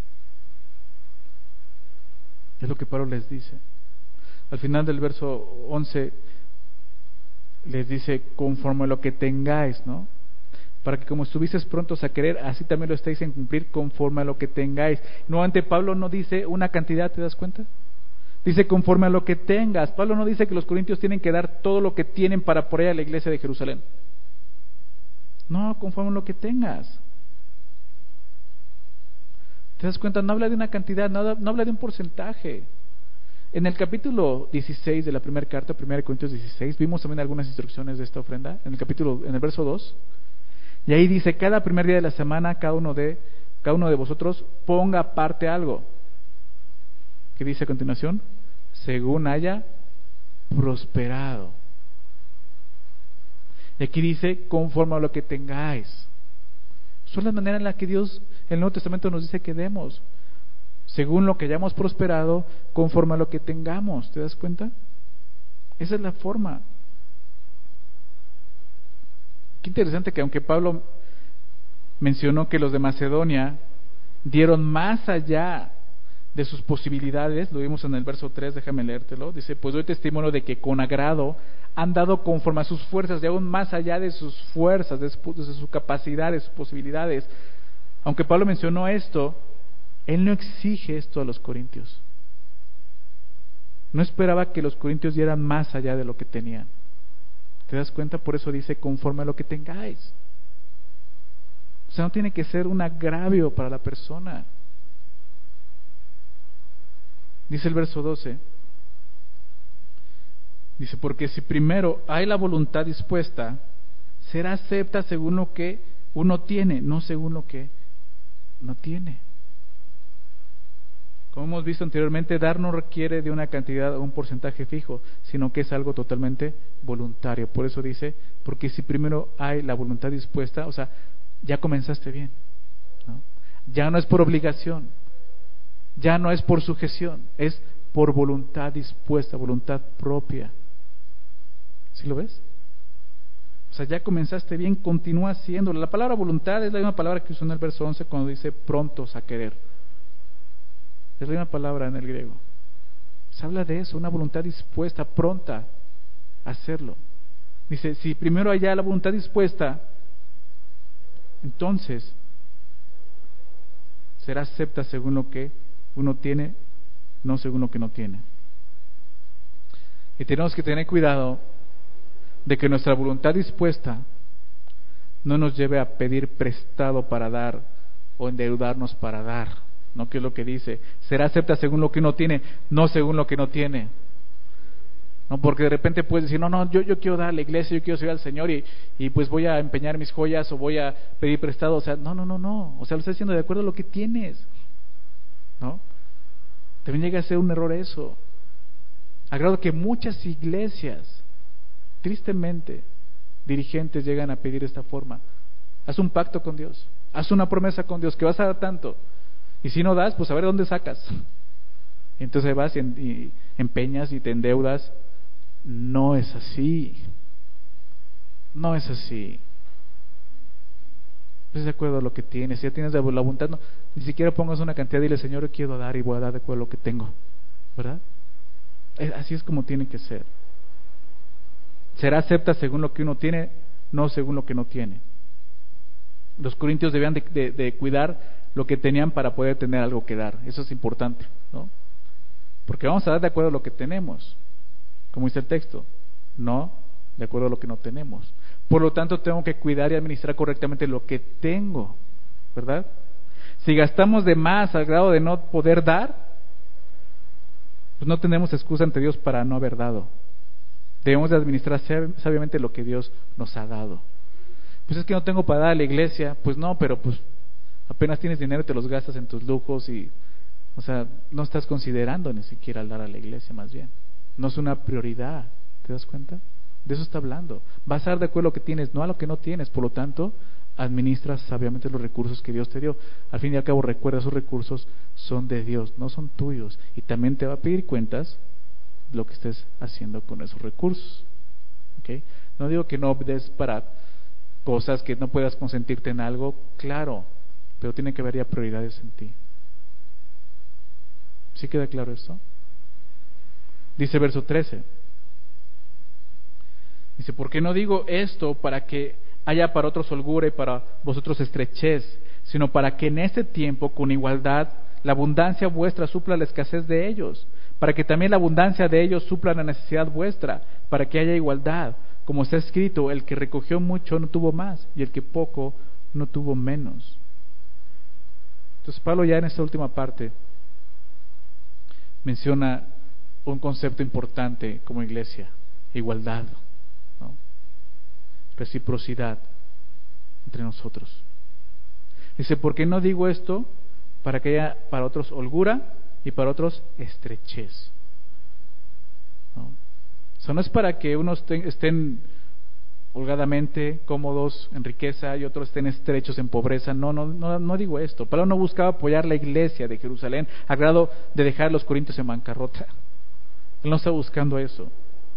Es lo que Pablo les dice. Al final del verso once les dice, conforme a lo que tengáis, ¿no? Para que como estuvisteis prontos a querer, así también lo estáis en cumplir conforme a lo que tengáis. Nuevamente Pablo no dice una cantidad, ¿te das cuenta? Dice conforme a lo que tengas. Pablo no dice que los corintios tienen que dar todo lo que tienen para por ahí a la iglesia de Jerusalén. No, conforme a lo que tengas. ¿Te das cuenta? No habla de una cantidad, no, no habla de un porcentaje. En el capítulo dieciséis de la primera carta, primera Corintios dieciséis, vimos también algunas instrucciones de esta ofrenda, en el capítulo, en el verso dos, y ahí dice, cada primer día de la semana, cada uno de, cada uno de vosotros ponga aparte algo. ¿Qué dice a continuación? Según haya prosperado. Y aquí dice, conforme a lo que tengáis. Son las maneras en las que Dios, el Nuevo Testamento nos dice que demos, según lo que hayamos prosperado, conforme a lo que tengamos. ¿Te das cuenta? Esa es la forma. Qué interesante que aunque Pablo mencionó que los de Macedonia dieron más allá de sus posibilidades, lo vimos en el verso tres, déjame leértelo, dice, pues doy testimonio de que con agrado han dado conforme a sus fuerzas y aún más allá de sus fuerzas, de su, de su capacidad, de sus posibilidades. Aunque Pablo mencionó esto, Él no exige esto a los corintios. No esperaba que los corintios dieran más allá de lo que tenían. ¿Te das cuenta? Por eso dice, conforme a lo que tengáis. O sea, no tiene que ser un agravio para la persona. Dice el verso doce. Dice, porque si primero hay la voluntad dispuesta, será acepta según lo que uno tiene, no según lo que no tiene. Como hemos visto anteriormente, dar no requiere de una cantidad o un porcentaje fijo, sino que es algo totalmente voluntario. Por eso dice, porque si primero hay la voluntad dispuesta, o sea, ya comenzaste bien, ¿no? Ya no es por obligación, ya no es por sujeción, es por voluntad dispuesta, voluntad propia. ¿Sí lo ves? O sea, ya comenzaste bien, continúa haciéndolo. La palabra voluntad es la misma palabra que usó en el verso once cuando dice prontos a querer. Es la misma palabra en el griego. Se habla de eso, una voluntad dispuesta, pronta a hacerlo. Dice, si primero hay ya la voluntad dispuesta, entonces será acepta según lo que uno tiene, no según lo que no tiene. Y tenemos que tener cuidado de que nuestra voluntad dispuesta no nos lleve a pedir prestado para dar o endeudarnos para dar, ¿no? Que es lo que dice, será acepta según lo que uno tiene, no según lo que no tiene. No, porque de repente puedes decir, no, no, yo, yo quiero dar a la iglesia, yo quiero servir al Señor y, y pues voy a empeñar mis joyas o voy a pedir prestado. O sea, no, no, no, no. O sea, lo estás haciendo de acuerdo a lo que tienes, ¿no? También llega a ser un error eso. A grado que muchas iglesias, tristemente, dirigentes llegan a pedir de esta forma. Haz un pacto con Dios, haz una promesa con Dios que vas a dar tanto. Y si no das, pues a ver dónde sacas. Y entonces vas y, y empeñas y te endeudas. No es así. No es así. Es de acuerdo a lo que tienes. Si ya tienes la voluntad, no, ni siquiera pongas una cantidad y dile, Señor, yo quiero dar y voy a dar de acuerdo a lo que tengo. ¿Verdad? Así es como tiene que ser. Será acepta según lo que uno tiene, no según lo que no tiene. Los corintios debían de, de, de cuidar lo que tenían para poder tener algo que dar. Eso es importante, ¿no? Porque vamos a dar de acuerdo a lo que tenemos, como dice el texto, no de acuerdo a lo que no tenemos. Por lo tanto, tengo que cuidar y administrar correctamente lo que tengo, ¿verdad? Si gastamos de más al grado de no poder dar, pues no tenemos excusa ante Dios para no haber dado. Debemos de administrar sabiamente lo que Dios nos ha dado. Pues es que no tengo para dar a la iglesia. Pues no, pero pues apenas tienes dinero y te los gastas en tus lujos y, o sea, no estás considerando ni siquiera el dar a la iglesia, más bien. No es una prioridad, ¿te das cuenta? De eso está hablando. Vas a dar de acuerdo a lo que tienes, no a lo que no tienes. Por lo tanto, administras sabiamente los recursos que Dios te dio. Al fin y al cabo, recuerda, esos recursos son de Dios, no son tuyos. Y también te va a pedir cuentas lo que estés haciendo con esos recursos. ¿Okay? No digo que no des para cosas que no puedas consentirte en algo, claro, pero tiene que haber ya prioridades en ti. ¿Sí queda claro esto? Dice verso trece. Dice, ¿por qué no digo esto para que haya para otros holgura y para vosotros estrechez, sino para que en este tiempo con igualdad la abundancia vuestra supla la escasez de ellos, para que también la abundancia de ellos supla la necesidad vuestra, para que haya igualdad? Como está escrito, el que recogió mucho no tuvo más, y el que poco no tuvo menos. Entonces Pablo ya en esta última parte menciona un concepto importante como iglesia: igualdad, ¿no? Reciprocidad entre nosotros. Dice, ¿por qué no digo esto? Para que haya para otros holgura y para otros estrechez, ¿no? O sea, no es para que unos ten, estén holgadamente cómodos en riqueza y otros estén estrechos en pobreza. No, no, no, no digo esto. Pablo no buscaba apoyar la iglesia de Jerusalén a grado de dejar a los corintios en bancarrota. Él no está buscando eso,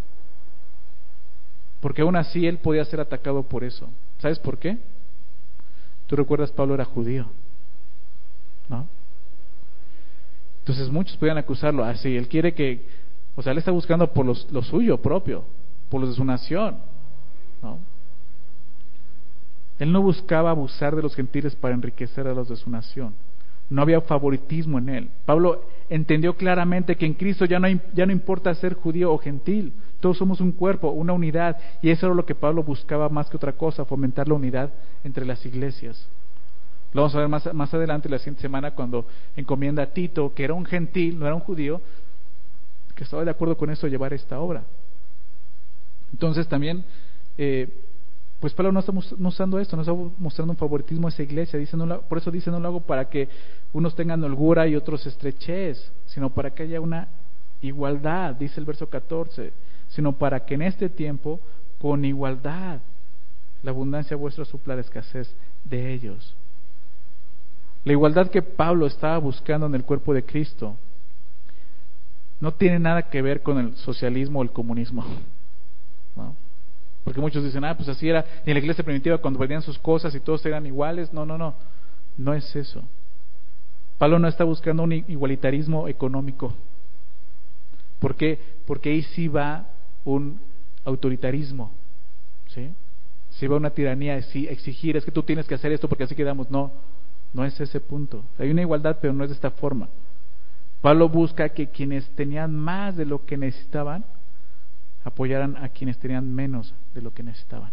porque aún así él podía ser atacado por eso. ¿Sabes por qué? Tú recuerdas, Pablo era judío, ¿no? Entonces muchos podían acusarlo así. Él quiere que, o sea, él está buscando por los, lo suyo propio, por los de su nación, ¿no? Él no buscaba abusar de los gentiles para enriquecer a los de su nación. no había favoritismo en él. Pablo entendió claramente que en Cristo ya no, ya no importa ser judío o gentil, todos somos un cuerpo, una unidad, y eso era lo que Pablo buscaba más que otra cosa, fomentar la unidad entre las iglesias. Lo vamos a ver más, más adelante la siguiente semana, cuando encomienda a Tito, que era un gentil, no era un judío, que estaba de acuerdo con eso, llevar esta obra. Entonces también eh, pues Pablo no está mostrando esto, no está mostrando un favoritismo a esa iglesia. Dice, no lo, por eso dice, no lo hago para que unos tengan holgura y otros estrechez, sino para que haya una igualdad, dice el verso catorce, sino para que en este tiempo, con igualdad, la abundancia vuestra supla la escasez de ellos. La igualdad que Pablo estaba buscando en el cuerpo de Cristo no tiene nada que ver con el socialismo o el comunismo, ¿no? Porque muchos dicen, ah, pues así era en la iglesia primitiva cuando vendían sus cosas y todos eran iguales. No, no, no, no es eso. Pablo no está buscando un igualitarismo económico. ¿Por qué? Porque ahí sí va un autoritarismo, ¿sí? Sí va una tiranía, sí, exigir, es que tú tienes que hacer esto porque así quedamos. No, no es ese punto. Hay una igualdad, pero no es de esta forma. Pablo busca que quienes tenían más de lo que necesitaban apoyaran a quienes tenían menos de lo que necesitaban.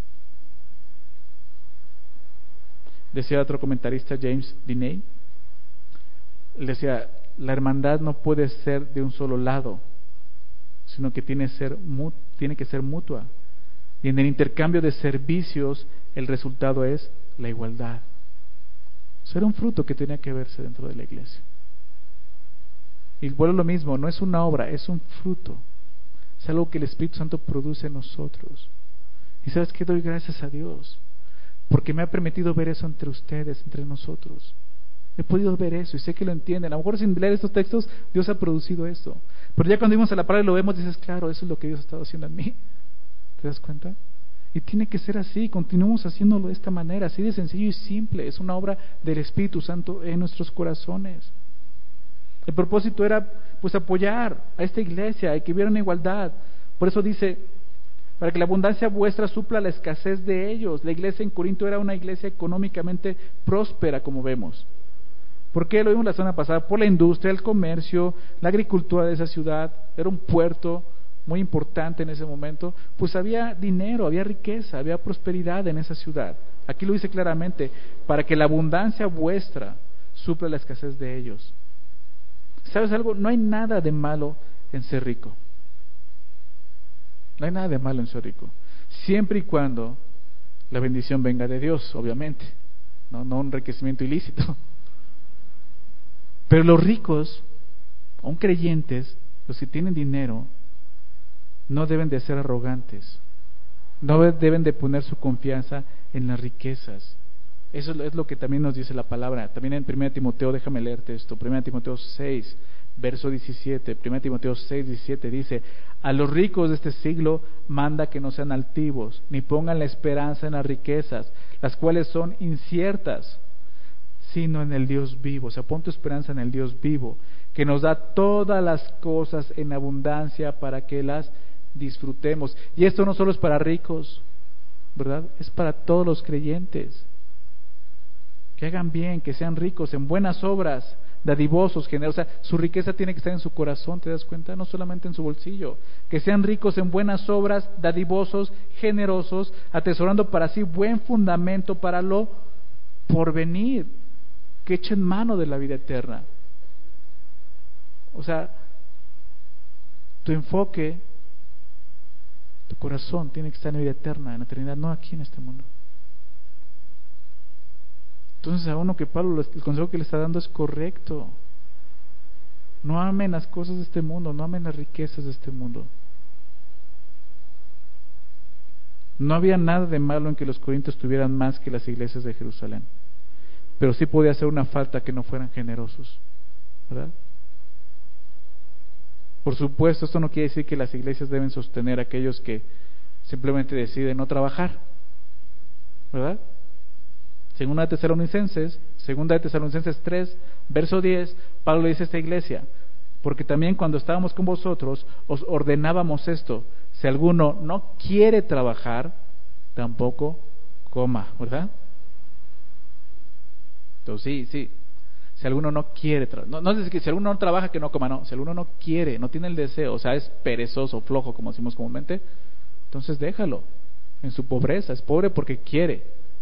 Decía otro comentarista, James Diney, él decía, la hermandad no puede ser de un solo lado, sino que tiene, ser, tiene que ser mutua. Y en el intercambio de servicios, el resultado es la igualdad. Eso era un fruto que tenía que verse dentro de la iglesia. Y vuelvo a lo mismo, no es una obra, es un fruto. Es algo que el Espíritu Santo produce en nosotros. Y ¿sabes qué? Doy gracias a Dios, porque me ha permitido ver eso entre ustedes, entre nosotros. He podido ver eso y sé que lo entienden. A lo mejor sin leer estos textos, Dios ha producido eso. Pero ya cuando vimos a la palabra y lo vemos, dices, claro, eso es lo que Dios ha estado haciendo en mí. ¿Te das cuenta? Y tiene que ser así, continuemos haciéndolo de esta manera, así de sencillo y simple. Es una obra del Espíritu Santo en nuestros corazones. El propósito era pues apoyar a esta iglesia y que hubiera una igualdad. Por eso dice, para que la abundancia vuestra supla la escasez de ellos. La iglesia en Corinto era una iglesia económicamente próspera, como vemos. ¿Por qué? Lo vimos la semana pasada, por la industria, el comercio, la agricultura de esa ciudad. Era un puerto muy importante en ese momento. Pues había dinero, había riqueza, había prosperidad en esa ciudad. Aquí lo dice claramente, para que la abundancia vuestra supla la escasez de ellos. ¿Sabes algo? No hay nada de malo en ser rico. No hay nada de malo en ser rico, siempre y cuando la bendición venga de Dios, obviamente, no, no un enriquecimiento ilícito. Pero los ricos, aun creyentes, los que tienen dinero, no deben de ser arrogantes, no deben de poner su confianza en las riquezas. Eso es lo que también nos dice la palabra. También en primera Timoteo, déjame leerte esto, primera Timoteo seis, verso diecisiete, primera Timoteo seis, diecisiete dice, a los ricos de este siglo manda que no sean altivos, ni pongan la esperanza en las riquezas, las cuales son inciertas, sino en el Dios vivo. O sea, pon tu esperanza en el Dios vivo, que nos da todas las cosas en abundancia para que las disfrutemos. Y esto no solo es para ricos, ¿verdad? Es para todos los creyentes. Que hagan bien, que sean ricos en buenas obras, dadivosos, generosos. O sea, su riqueza tiene que estar en su corazón, ¿te das cuenta? No solamente en su bolsillo. Que sean ricos en buenas obras, dadivosos, generosos, atesorando para sí buen fundamento para lo porvenir. Que echen mano de la vida eterna. O sea, tu enfoque, tu corazón tiene que estar en la vida eterna, en la eternidad, no aquí en este mundo. Entonces a uno que Pablo, el consejo que le está dando es correcto. No amen las cosas de este mundo, no amen las riquezas de este mundo. No había nada de malo en que los corintios tuvieran más que las iglesias de Jerusalén, pero sí podía ser una falta que no fueran generosos, ¿verdad? Por supuesto, esto no quiere decir que las iglesias deben sostener a aquellos que simplemente deciden no trabajar, ¿verdad? Segunda de Tesalonicenses, segunda de Tesalonicenses tres, verso diez, Pablo le dice a esta iglesia, porque también cuando estábamos con vosotros os ordenábamos esto, si alguno no quiere trabajar, tampoco coma, ¿verdad? Entonces sí, sí, Si alguno no quiere, tra- no, no es que si alguno no trabaja que no coma, no. Si alguno no quiere, no tiene el deseo, o sea, es perezoso, flojo, como decimos comúnmente, entonces déjalo en su pobreza. Es pobre porque quiere.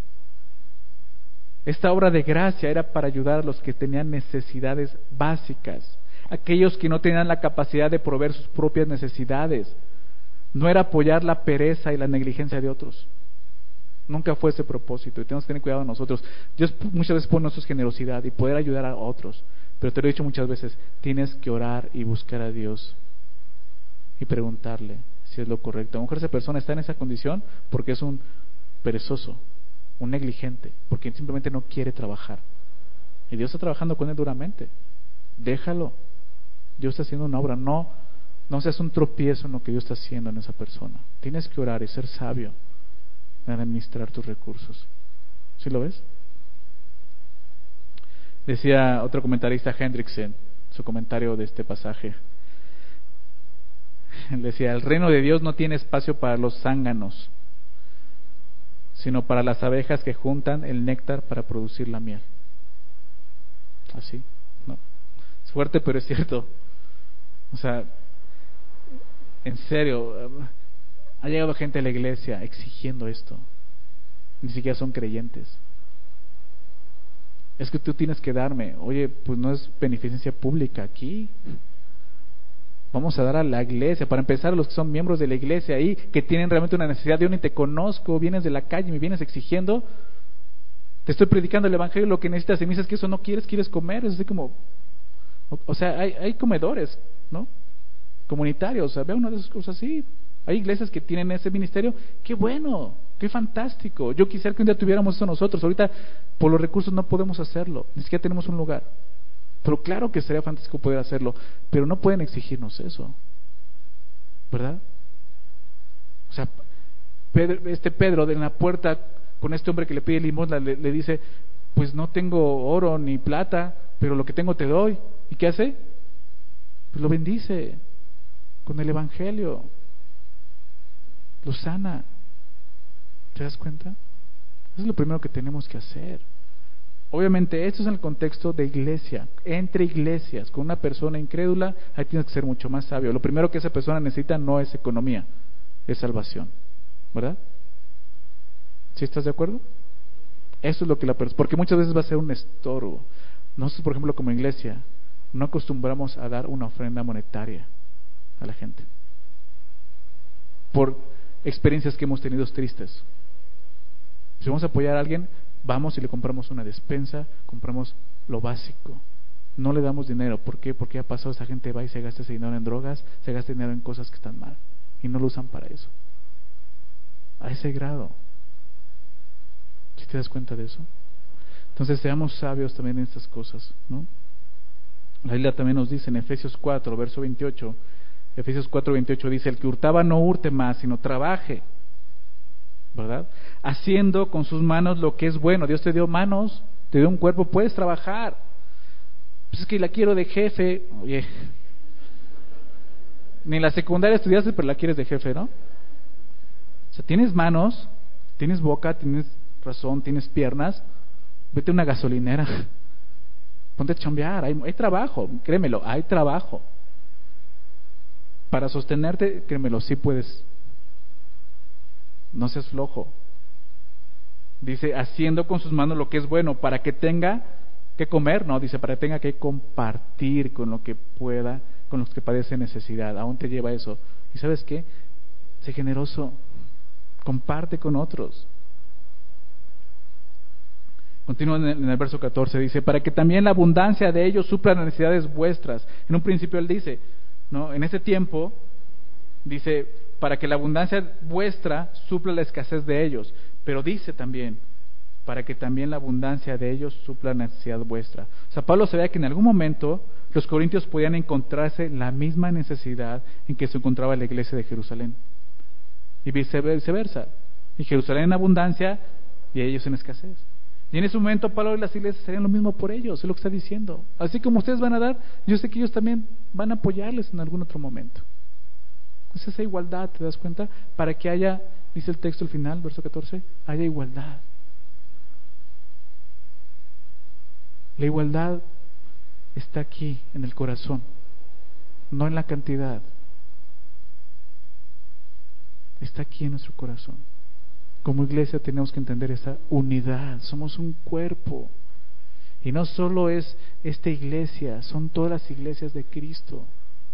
Esta obra de gracia era para ayudar a los que tenían necesidades básicas, aquellos que no tenían la capacidad de proveer sus propias necesidades. No era apoyar la pereza y la negligencia de otros. Nunca fue ese propósito, y tenemos que tener cuidado de nosotros. Dios muchas veces pone nuestra generosidad y poder ayudar a otros, pero te lo he dicho muchas veces, tienes que orar y buscar a Dios y preguntarle si es lo correcto. A lo mejor esa persona está en esa condición porque es un perezoso, un negligente, porque simplemente no quiere trabajar, y Dios está trabajando con él duramente. Déjalo, Dios está haciendo una obra. No, no seas un tropiezo en lo que Dios está haciendo en esa persona. Tienes que orar y ser sabio en administrar tus recursos. ¿Sí lo ves? Decía otro comentarista, Hendrickson, su comentario de este pasaje. Él decía: el reino de Dios no tiene espacio para los zánganos, sino para las abejas que juntan el néctar para producir la miel. Así, ¿no? Es fuerte, pero es cierto. O sea, en serio, ha llegado gente a la iglesia exigiendo esto. Ni siquiera son creyentes. Es que tú tienes que darme. Oye, pues no es beneficencia pública aquí. Vamos a dar a la iglesia. Para empezar, a los que son miembros de la iglesia ahí, que tienen realmente una necesidad. Yo ni te conozco, vienes de la calle y me vienes exigiendo. Te estoy predicando el evangelio, lo que necesitas, y me dices que eso no quieres, quieres comer. Es así como, o, o sea, hay, hay comedores, ¿no? Comunitarios. O sea, vea una de esas cosas así. Hay iglesias que tienen ese ministerio. ¡Qué bueno! ¡Qué fantástico! Yo quisiera que un día tuviéramos eso nosotros. Ahorita, por los recursos, no podemos hacerlo. Ni siquiera tenemos un lugar. Pero claro que sería fantástico poder hacerlo. Pero no pueden exigirnos eso, ¿verdad? O sea, Pedro, este Pedro de la puerta con este hombre que le pide limosna, le, le dice: pues no tengo oro ni plata, pero lo que tengo te doy. ¿Y qué hace? Pues lo bendice con el evangelio. Lo sana. ¿Te das cuenta? Eso es lo primero que tenemos que hacer. Obviamente esto es en el contexto de iglesia, entre iglesias, con una persona incrédula. Ahí tienes que ser mucho más sabio. Lo primero que esa persona necesita no es economía, es salvación, ¿verdad? ¿Sí estás de acuerdo? Eso es lo que la persona, porque muchas veces va a ser un estorbo. Nosotros, por ejemplo, como iglesia, no acostumbramos a dar una ofrenda monetaria a la gente por experiencias que hemos tenido tristes. Si vamos a apoyar a alguien, vamos y le compramos una despensa, compramos lo básico. No le damos dinero. ¿Por qué? Porque ha pasado, esa gente va y se gasta ese dinero en drogas, se gasta dinero en cosas que están mal, y no lo usan para eso. A ese grado. ¿Sí te das cuenta de eso? Entonces seamos sabios también en estas cosas, ¿no? La Biblia también nos dice en Efesios cuatro, verso veintiocho, Efesios cuatro, veintiocho dice: el que hurtaba no hurte más, sino trabaje, ¿verdad? Haciendo con sus manos lo que es bueno. Dios te dio manos, te dio un cuerpo, puedes trabajar. Pues es que la quiero de jefe. Oye, ni la secundaria estudiaste, pero la quieres de jefe, ¿no? O sea, tienes manos, tienes boca, tienes razón, tienes piernas. Vete a una gasolinera, ponte a chambear. Hay, hay trabajo, créemelo, hay trabajo. Para sostenerte, créemelo, sí puedes. No seas flojo. Dice: haciendo con sus manos lo que es bueno, para que tenga que comer. No, dice: para que tenga que compartir con lo que pueda, con los que padecen necesidad. Aún te lleva eso. ¿Y sabes qué? Sé generoso. Comparte con otros. Continúa en el, en el verso catorce, dice: para que también la abundancia de ellos supla las necesidades vuestras. En un principio él dice, ¿no? En ese tiempo, dice, para que la abundancia vuestra supla la escasez de ellos. Pero dice también, para que también la abundancia de ellos supla la necesidad vuestra. O sea, Pablo sabía que en algún momento los corintios podían encontrarse la misma necesidad en que se encontraba la iglesia de Jerusalén. Y viceversa. Y Jerusalén en abundancia y ellos en escasez. Y en ese momento Pablo y las iglesias serían lo mismo por ellos, es lo que está diciendo. Así como ustedes van a dar, yo sé que ellos también van a apoyarles en algún otro momento. Es esa igualdad, ¿te das cuenta? Para que haya, dice el texto al final, verso catorce, haya igualdad. La igualdad está aquí en el corazón, no en la cantidad. Está aquí en nuestro corazón. Como iglesia tenemos que entender esa unidad. Somos un cuerpo. Y no solo es esta iglesia, son todas las iglesias de Cristo.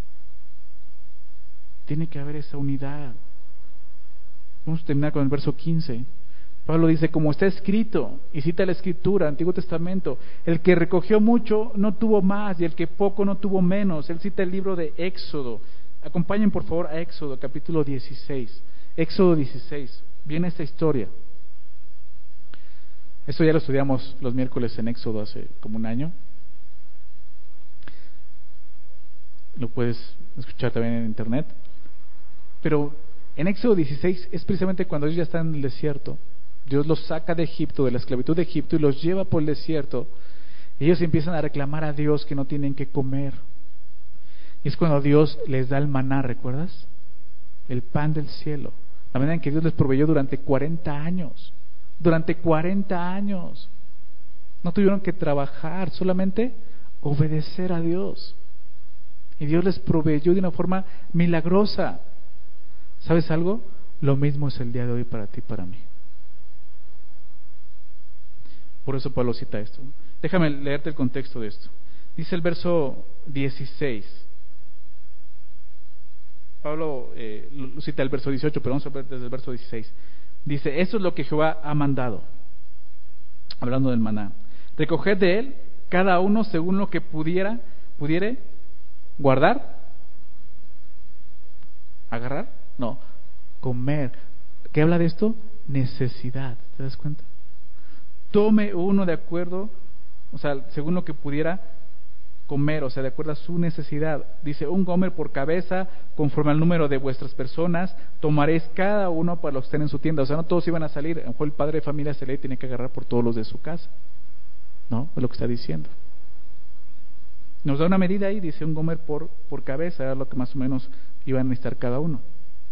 Tiene que haber esa unidad. Vamos a terminar con el verso quince. Pablo dice, como está escrito, y cita la Escritura, Antiguo Testamento, el que recogió mucho no tuvo más, y el que poco no tuvo menos. Él cita el libro de Éxodo. Acompañen por favor a Éxodo, capítulo dieciséis. Éxodo dieciséis. Viene esta historia. Esto ya lo estudiamos los miércoles en Éxodo hace como un año. Lo puedes escuchar también en internet. Pero en Éxodo dieciséis es precisamente cuando ellos ya están en el desierto. Dios los saca de Egipto, de la esclavitud de Egipto, y los lleva por el desierto. Ellos empiezan a reclamar a Dios que no tienen que comer. Y es cuando Dios les da el maná, ¿recuerdas? El pan del cielo. La manera en que Dios les proveyó durante cuarenta años. Durante cuarenta años. No tuvieron que trabajar, solamente obedecer a Dios. Y Dios les proveyó de una forma milagrosa. ¿Sabes algo? Lo mismo es el día de hoy para ti y para mí. Por eso Pablo cita esto. Déjame leerte el contexto de esto. Dice el verso dieciséis. Pablo eh, lo cita el verso dieciocho, pero vamos a ver desde el verso dieciséis. Dice, eso es lo que Jehová ha mandado. Hablando del maná. Recoged de él cada uno según lo que pudiera, pudiere guardar. ¿Agarrar? No. Comer. ¿Qué habla de esto? Necesidad. ¿Te das cuenta? Tome uno de acuerdo, o sea, según lo que pudiera comer, o sea, de acuerdo a su necesidad. Dice, un gomer por cabeza, conforme al número de vuestras personas, tomaréis cada uno para los que estén en su tienda. O sea, no todos iban a salir. A lo mejor el padre de familia se le tiene que agarrar por todos los de su casa. ¿No? Es lo que está diciendo. Nos da una medida ahí, dice un gomer por, por cabeza, era lo que más o menos iban a necesitar cada uno.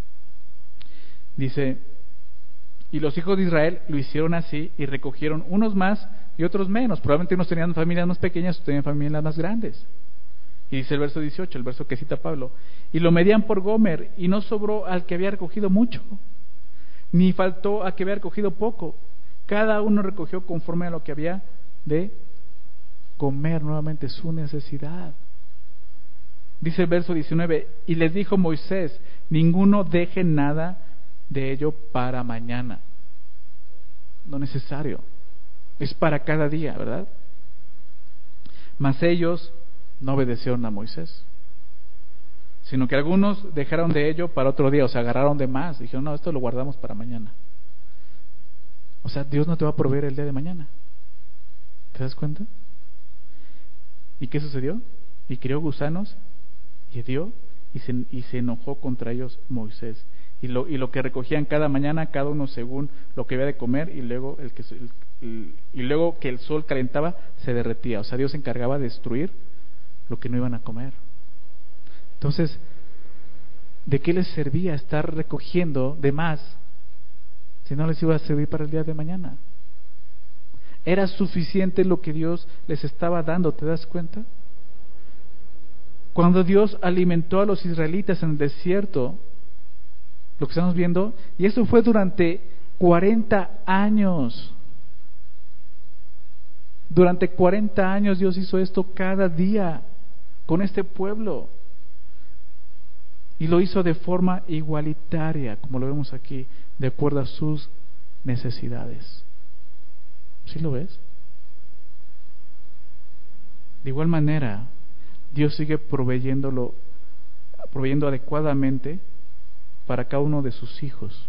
Dice, y los hijos de Israel lo hicieron así y recogieron unos más y otros menos. Probablemente unos tenían familias más pequeñas, otros tenían familias más grandes. Y dice el verso dieciocho, el verso que cita Pablo, y lo medían por gomer, y no sobró al que había recogido mucho, ni faltó al que había recogido poco. Cada uno recogió conforme a lo que había de comer, nuevamente su necesidad. Dice el verso diecinueve, y les dijo Moisés, ninguno deje nada de ello para mañana. No necesario, es para cada día, ¿verdad? Mas ellos no obedecieron a Moisés, sino que algunos dejaron de ello para otro día, o sea, agarraron de más, dijeron, no, esto lo guardamos para mañana. O sea, Dios no te va a proveer el día de mañana. ¿Te das cuenta? ¿Y qué sucedió? Y crió gusanos y dio y se, y se enojó contra ellos Moisés. Y lo, y lo que recogían cada mañana, cada uno según lo que había de comer, y luego el que el, el, y luego que el sol calentaba, se derretía. O sea, Dios se encargaba de destruir lo que no iban a comer. Entonces, ¿de qué les servía estar recogiendo de más si no les iba a servir para el día de mañana? Era suficiente lo que Dios les estaba dando, ¿te das cuenta? Cuando Dios alimentó a los israelitas en el desierto, lo que estamos viendo, y eso fue durante cuarenta años. Durante cuarenta años Dios hizo esto cada día con este pueblo. Y lo hizo de forma igualitaria, como lo vemos aquí, de acuerdo a sus necesidades. ¿Sí lo ves? De igual manera, Dios sigue proveyéndolo, proveyendo adecuadamente para cada uno de sus hijos.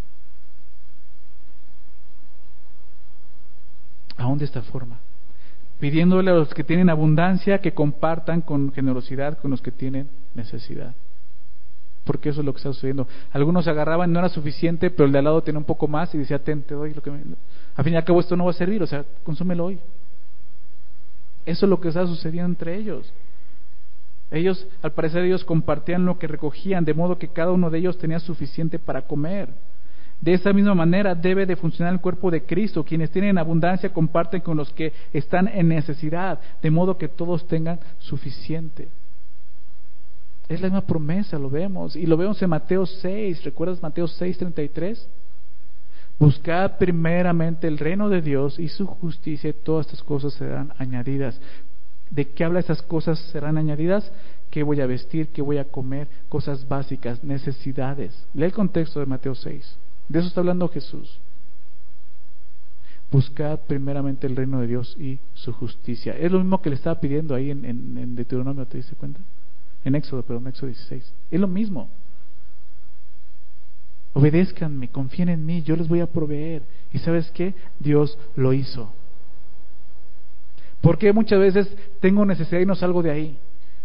Aún de esta forma, pidiéndole a los que tienen abundancia que compartan con generosidad con los que tienen necesidad. Porque eso es lo que está sucediendo. Algunos agarraban, no era suficiente, pero el de al lado tenía un poco más y decía, ten, te doy lo que me... Al fin y al cabo esto no va a servir, o sea, consúmelo hoy. Eso es lo que está sucediendo entre ellos. Ellos, al parecer, ellos compartían lo que recogían, de modo que cada uno de ellos tenía suficiente para comer. De esa misma manera debe de funcionar el cuerpo de Cristo. Quienes tienen abundancia comparten con los que están en necesidad, de modo que todos tengan suficiente. Es la misma promesa, lo vemos. Y lo vemos en Mateo seis. ¿Recuerdas Mateo seis, treinta y tres? Buscad primeramente el reino de Dios y su justicia, y todas estas cosas serán añadidas. ¿De qué habla estas cosas serán añadidas? ¿Qué voy a vestir? ¿Qué voy a comer? Cosas básicas, necesidades. Lee el contexto de Mateo seis. De eso está hablando Jesús. Buscad primeramente el reino de Dios y su justicia. Es lo mismo que le estaba pidiendo ahí en, en, en Deuteronomio, ¿te diste cuenta? En Éxodo, perdón, Éxodo dieciséis. Es lo mismo. Obedézcanme, confíen en mí, yo les voy a proveer. ¿Y sabes qué? Dios lo hizo. ¿Por qué muchas veces tengo necesidad y no salgo de ahí?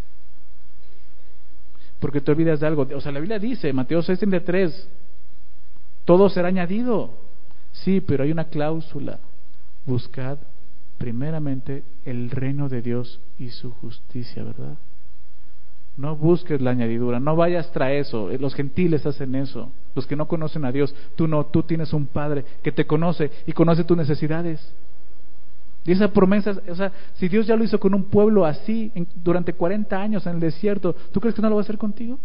Porque te olvidas de algo. O sea, la Biblia dice, Mateo seis, treinta y tres, todo será añadido. Sí, pero hay una cláusula. Buscad primeramente el reino de Dios y su justicia, ¿verdad? No busques la añadidura, no vayas tras eso. Los gentiles hacen eso, los que no conocen a Dios. Tú no, tú tienes un Padre que te conoce y conoce tus necesidades. Y esa promesa, o sea, si Dios ya lo hizo con un pueblo así en, durante cuarenta años en el desierto, ¿tú crees que no lo va a hacer contigo?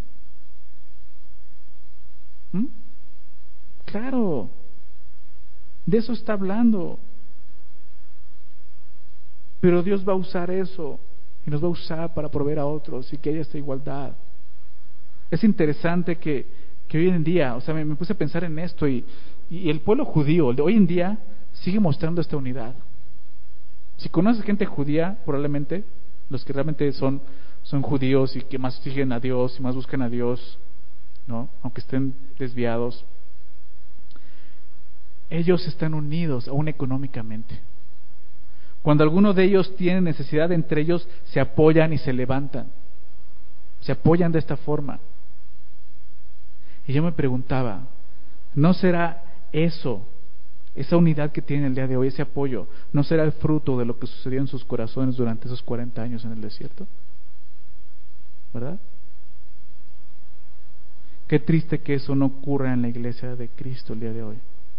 ¿Mm? Claro, de eso está hablando. Pero Dios va a usar eso y nos va a usar para proveer a otros y que haya esta igualdad. Es interesante que, que hoy en día, o sea, me, me puse a pensar en esto y, y el pueblo judío de hoy en día sigue mostrando esta unidad. Si conoces gente judía, probablemente, los que realmente son, son judíos y que más siguen a Dios y más buscan a Dios, ¿no? Aunque estén desviados, ellos están unidos aún económicamente. Cuando alguno de ellos tiene necesidad, entre ellos se apoyan y se levantan. Se apoyan de esta forma. Y yo me preguntaba, ¿no será eso, esa unidad que tienen el día de hoy, ese apoyo, no será el fruto de lo que sucedió en sus corazones durante esos cuarenta años en el desierto? ¿Verdad? Qué triste que eso no ocurra en la iglesia de Cristo el día de hoy.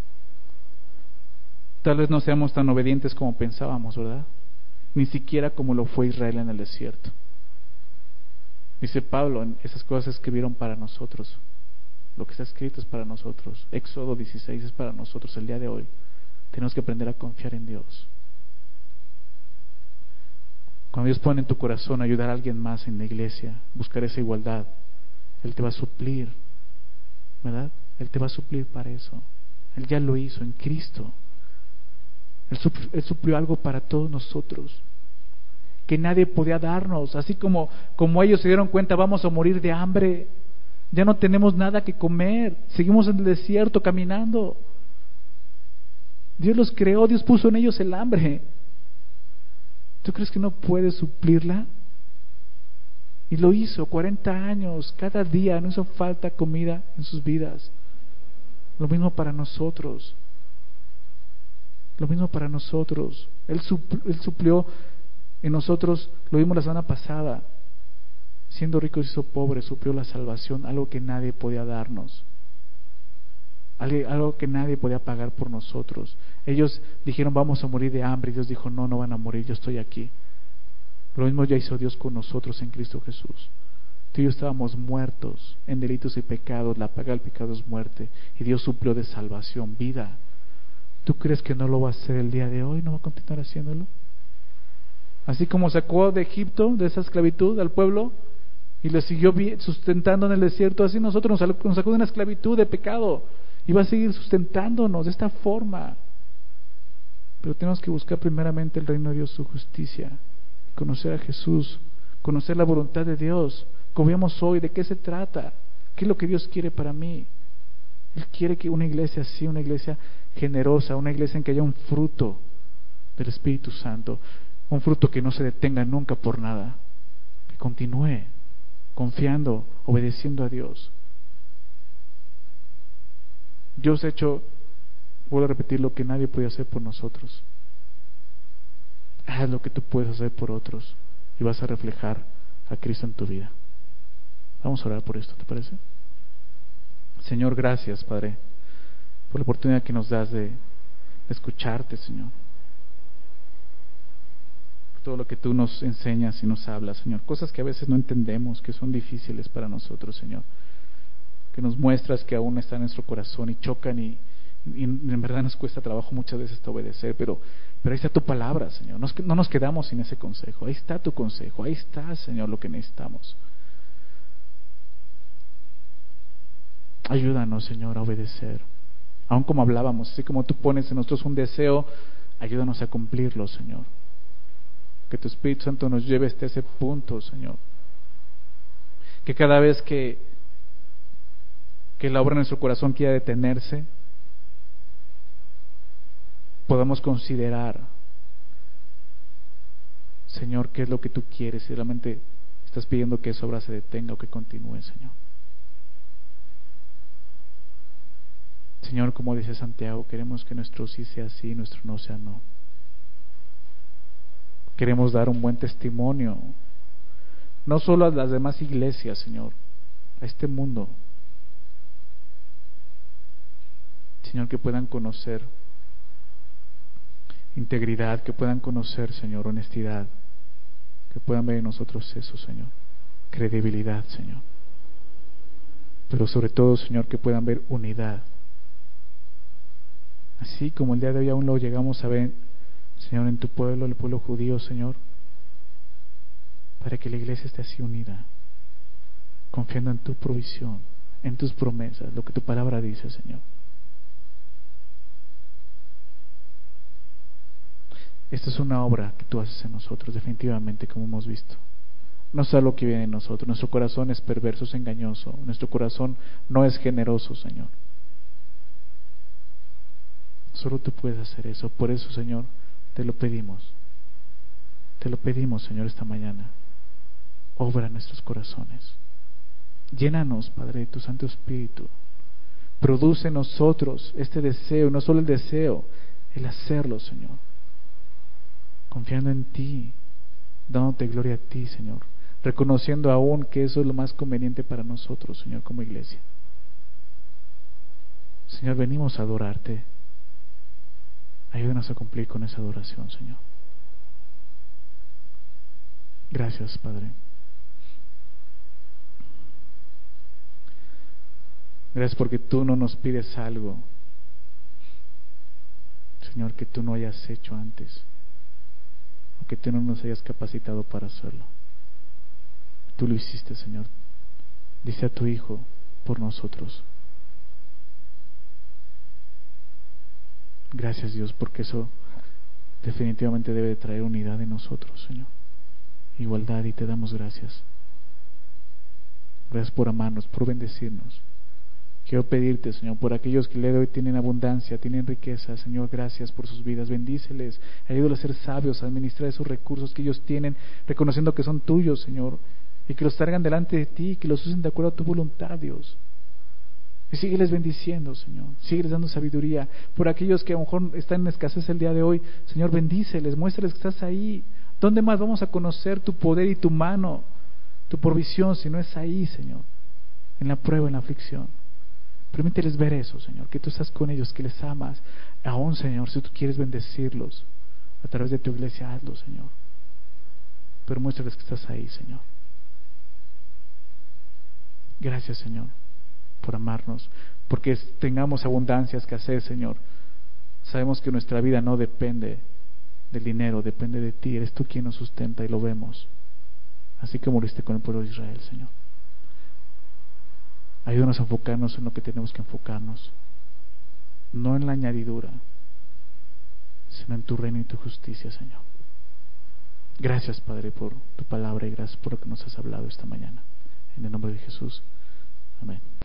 Tal vez no seamos tan obedientes como pensábamos, ¿verdad? Ni siquiera como lo fue Israel en el desierto. Dice Pablo, esas cosas se escribieron para nosotros. Lo que está escrito es para nosotros. Éxodo dieciséis es para nosotros el día de hoy. Tenemos que aprender a confiar en Dios. Cuando Dios pone en tu corazón ayudar a alguien más en la iglesia, buscar esa igualdad, Él te va a suplir, ¿verdad? Él te va a suplir para eso. Él ya lo hizo en Cristo. Él, supl- Él suplió algo para todos nosotros que nadie podía darnos. Así como, como ellos se dieron cuenta, vamos a morir de hambre, ya no tenemos nada que comer, seguimos en el desierto caminando. Dios los creó, Dios puso en ellos el hambre. ¿Tú crees que no puede suplirla? Y lo hizo, cuarenta años, cada día no hizo falta comida en sus vidas. Lo mismo para nosotros. Lo mismo para nosotros. Él, supl- él suplió en nosotros, lo vimos la semana pasada. Siendo rico se hizo pobre, suplió la salvación, algo que nadie podía darnos. Algo, algo que nadie podía pagar por nosotros. Ellos dijeron vamos a morir de hambre y Dios dijo no, no van a morir, yo estoy aquí. Lo mismo ya hizo Dios con nosotros en Cristo Jesús. Tú y yo estábamos muertos en delitos y pecados, la paga del pecado es muerte, y Dios suplió de salvación, vida. ¿Tú crees que no lo va a hacer el día de hoy? ¿No va a continuar haciéndolo? Así como sacó de Egipto, de esa esclavitud al pueblo, y le siguió sustentando en el desierto, así nosotros nos sacó de una esclavitud de pecado y va a seguir sustentándonos de esta forma. Pero tenemos que buscar primeramente el reino de Dios, su justicia, conocer a Jesús, conocer la voluntad de Dios. Como vemos hoy, ¿de qué se trata? ¿Qué es lo que Dios quiere para mí? Él quiere que una iglesia así, una iglesia generosa, una iglesia en que haya un fruto del Espíritu Santo, un fruto que no se detenga nunca por nada, que continúe confiando, obedeciendo a Dios. Dios ha hecho, vuelvo a repetir, lo que nadie podía hacer por nosotros. Haz lo que tú puedes hacer por otros y vas a reflejar a Cristo en tu vida. Vamos a orar por esto, ¿te parece? Señor, gracias, Padre. por la oportunidad que nos das de, de escucharte, Señor. Por todo lo que tú nos enseñas y nos hablas, Señor. Cosas que a veces no entendemos, que son difíciles para nosotros, Señor. Que nos muestras que aún están en nuestro corazón y chocan y, y en verdad nos cuesta trabajo muchas veces hasta obedecer, pero, pero ahí está tu palabra, Señor. No, no nos quedamos sin ese consejo. Ahí está tu consejo, ahí está, Señor, lo que necesitamos. Ayúdanos, Señor, a obedecer. Aún como hablábamos, así como tú pones en nosotros un deseo, ayúdanos a cumplirlo, Señor. Que tu Espíritu Santo nos lleve hasta ese punto, Señor. Que cada vez que, que la obra en nuestro corazón quiera detenerse, podamos considerar, Señor, qué es lo que tú quieres, si realmente estás pidiendo que esa obra se detenga o que continúe, Señor. Señor, como dice Santiago, queremos que nuestro sí sea sí y nuestro no sea no. Queremos dar un buen testimonio, no solo a las demás iglesias, Señor, a este mundo. Señor, que puedan conocer integridad, que puedan conocer, Señor, honestidad, que puedan ver en nosotros eso, Señor, credibilidad, Señor. Pero sobre todo, Señor, que puedan ver unidad. Así como el día de hoy aún lo llegamos a ver, Señor, en tu pueblo, el pueblo judío, Señor, para que la iglesia esté así unida, confiando en tu provisión, en tus promesas, lo que tu palabra dice, Señor. Esta es una obra que tú haces en nosotros, definitivamente, como hemos visto. No es algo que viene en nosotros. Nuestro corazón es perverso, es engañoso. Nuestro corazón no es generoso, Señor. Solo tú puedes hacer eso. Por eso, Señor, te lo pedimos. Te lo pedimos, Señor, esta mañana. Obra en nuestros corazones. Llénanos, Padre, de tu Santo Espíritu. Produce en nosotros este deseo, no solo el deseo, el hacerlo, Señor. Confiando en ti, dándote gloria a ti, Señor. Reconociendo aún que eso es lo más conveniente para nosotros, Señor, como iglesia. Señor, venimos a adorarte. Ayúdanos a cumplir con esa adoración, Señor. Gracias, Padre. Gracias porque tú no nos pides algo, Señor, que tú no hayas hecho antes, o que tú no nos hayas capacitado para hacerlo. Tú lo hiciste, Señor. Dice a tu Hijo por nosotros. Gracias, Dios, porque eso definitivamente debe de traer unidad en nosotros, Señor. Igualdad, y te damos gracias. Gracias por amarnos, por bendecirnos. Quiero pedirte, Señor, por aquellos que el día de hoy tienen abundancia, tienen riqueza, Señor, gracias por sus vidas, bendíceles, ayúdalos a ser sabios, a administrar esos recursos que ellos tienen, reconociendo que son tuyos, Señor, y que los traigan delante de ti, que los usen de acuerdo a tu voluntad, Dios. Y sígueles bendiciendo, Señor, sígueles dando sabiduría. Por aquellos que a lo mejor están en escasez el día de hoy, Señor, bendíceles, muéstrales que estás ahí. ¿Dónde más vamos a conocer tu poder y tu mano, tu provisión, si no es ahí, Señor, en la prueba, en la aflicción? Permíteles ver eso, Señor, que tú estás con ellos, que les amas. Aún, Señor, si tú quieres bendecirlos a través de tu iglesia, hazlo, Señor. Pero muéstrales que estás ahí, Señor. Gracias, Señor, por amarnos, porque tengamos abundancia, escasez, Señor. Sabemos que nuestra vida no depende del dinero, depende de ti. Eres tú quien nos sustenta y lo vemos. Así que moriste con el pueblo de Israel, Señor. Ayúdanos a enfocarnos en lo que tenemos que enfocarnos, no en la añadidura, sino en tu reino y tu justicia, Señor. Gracias, Padre, por tu palabra, y gracias por lo que nos has hablado esta mañana. En el nombre de Jesús, amén.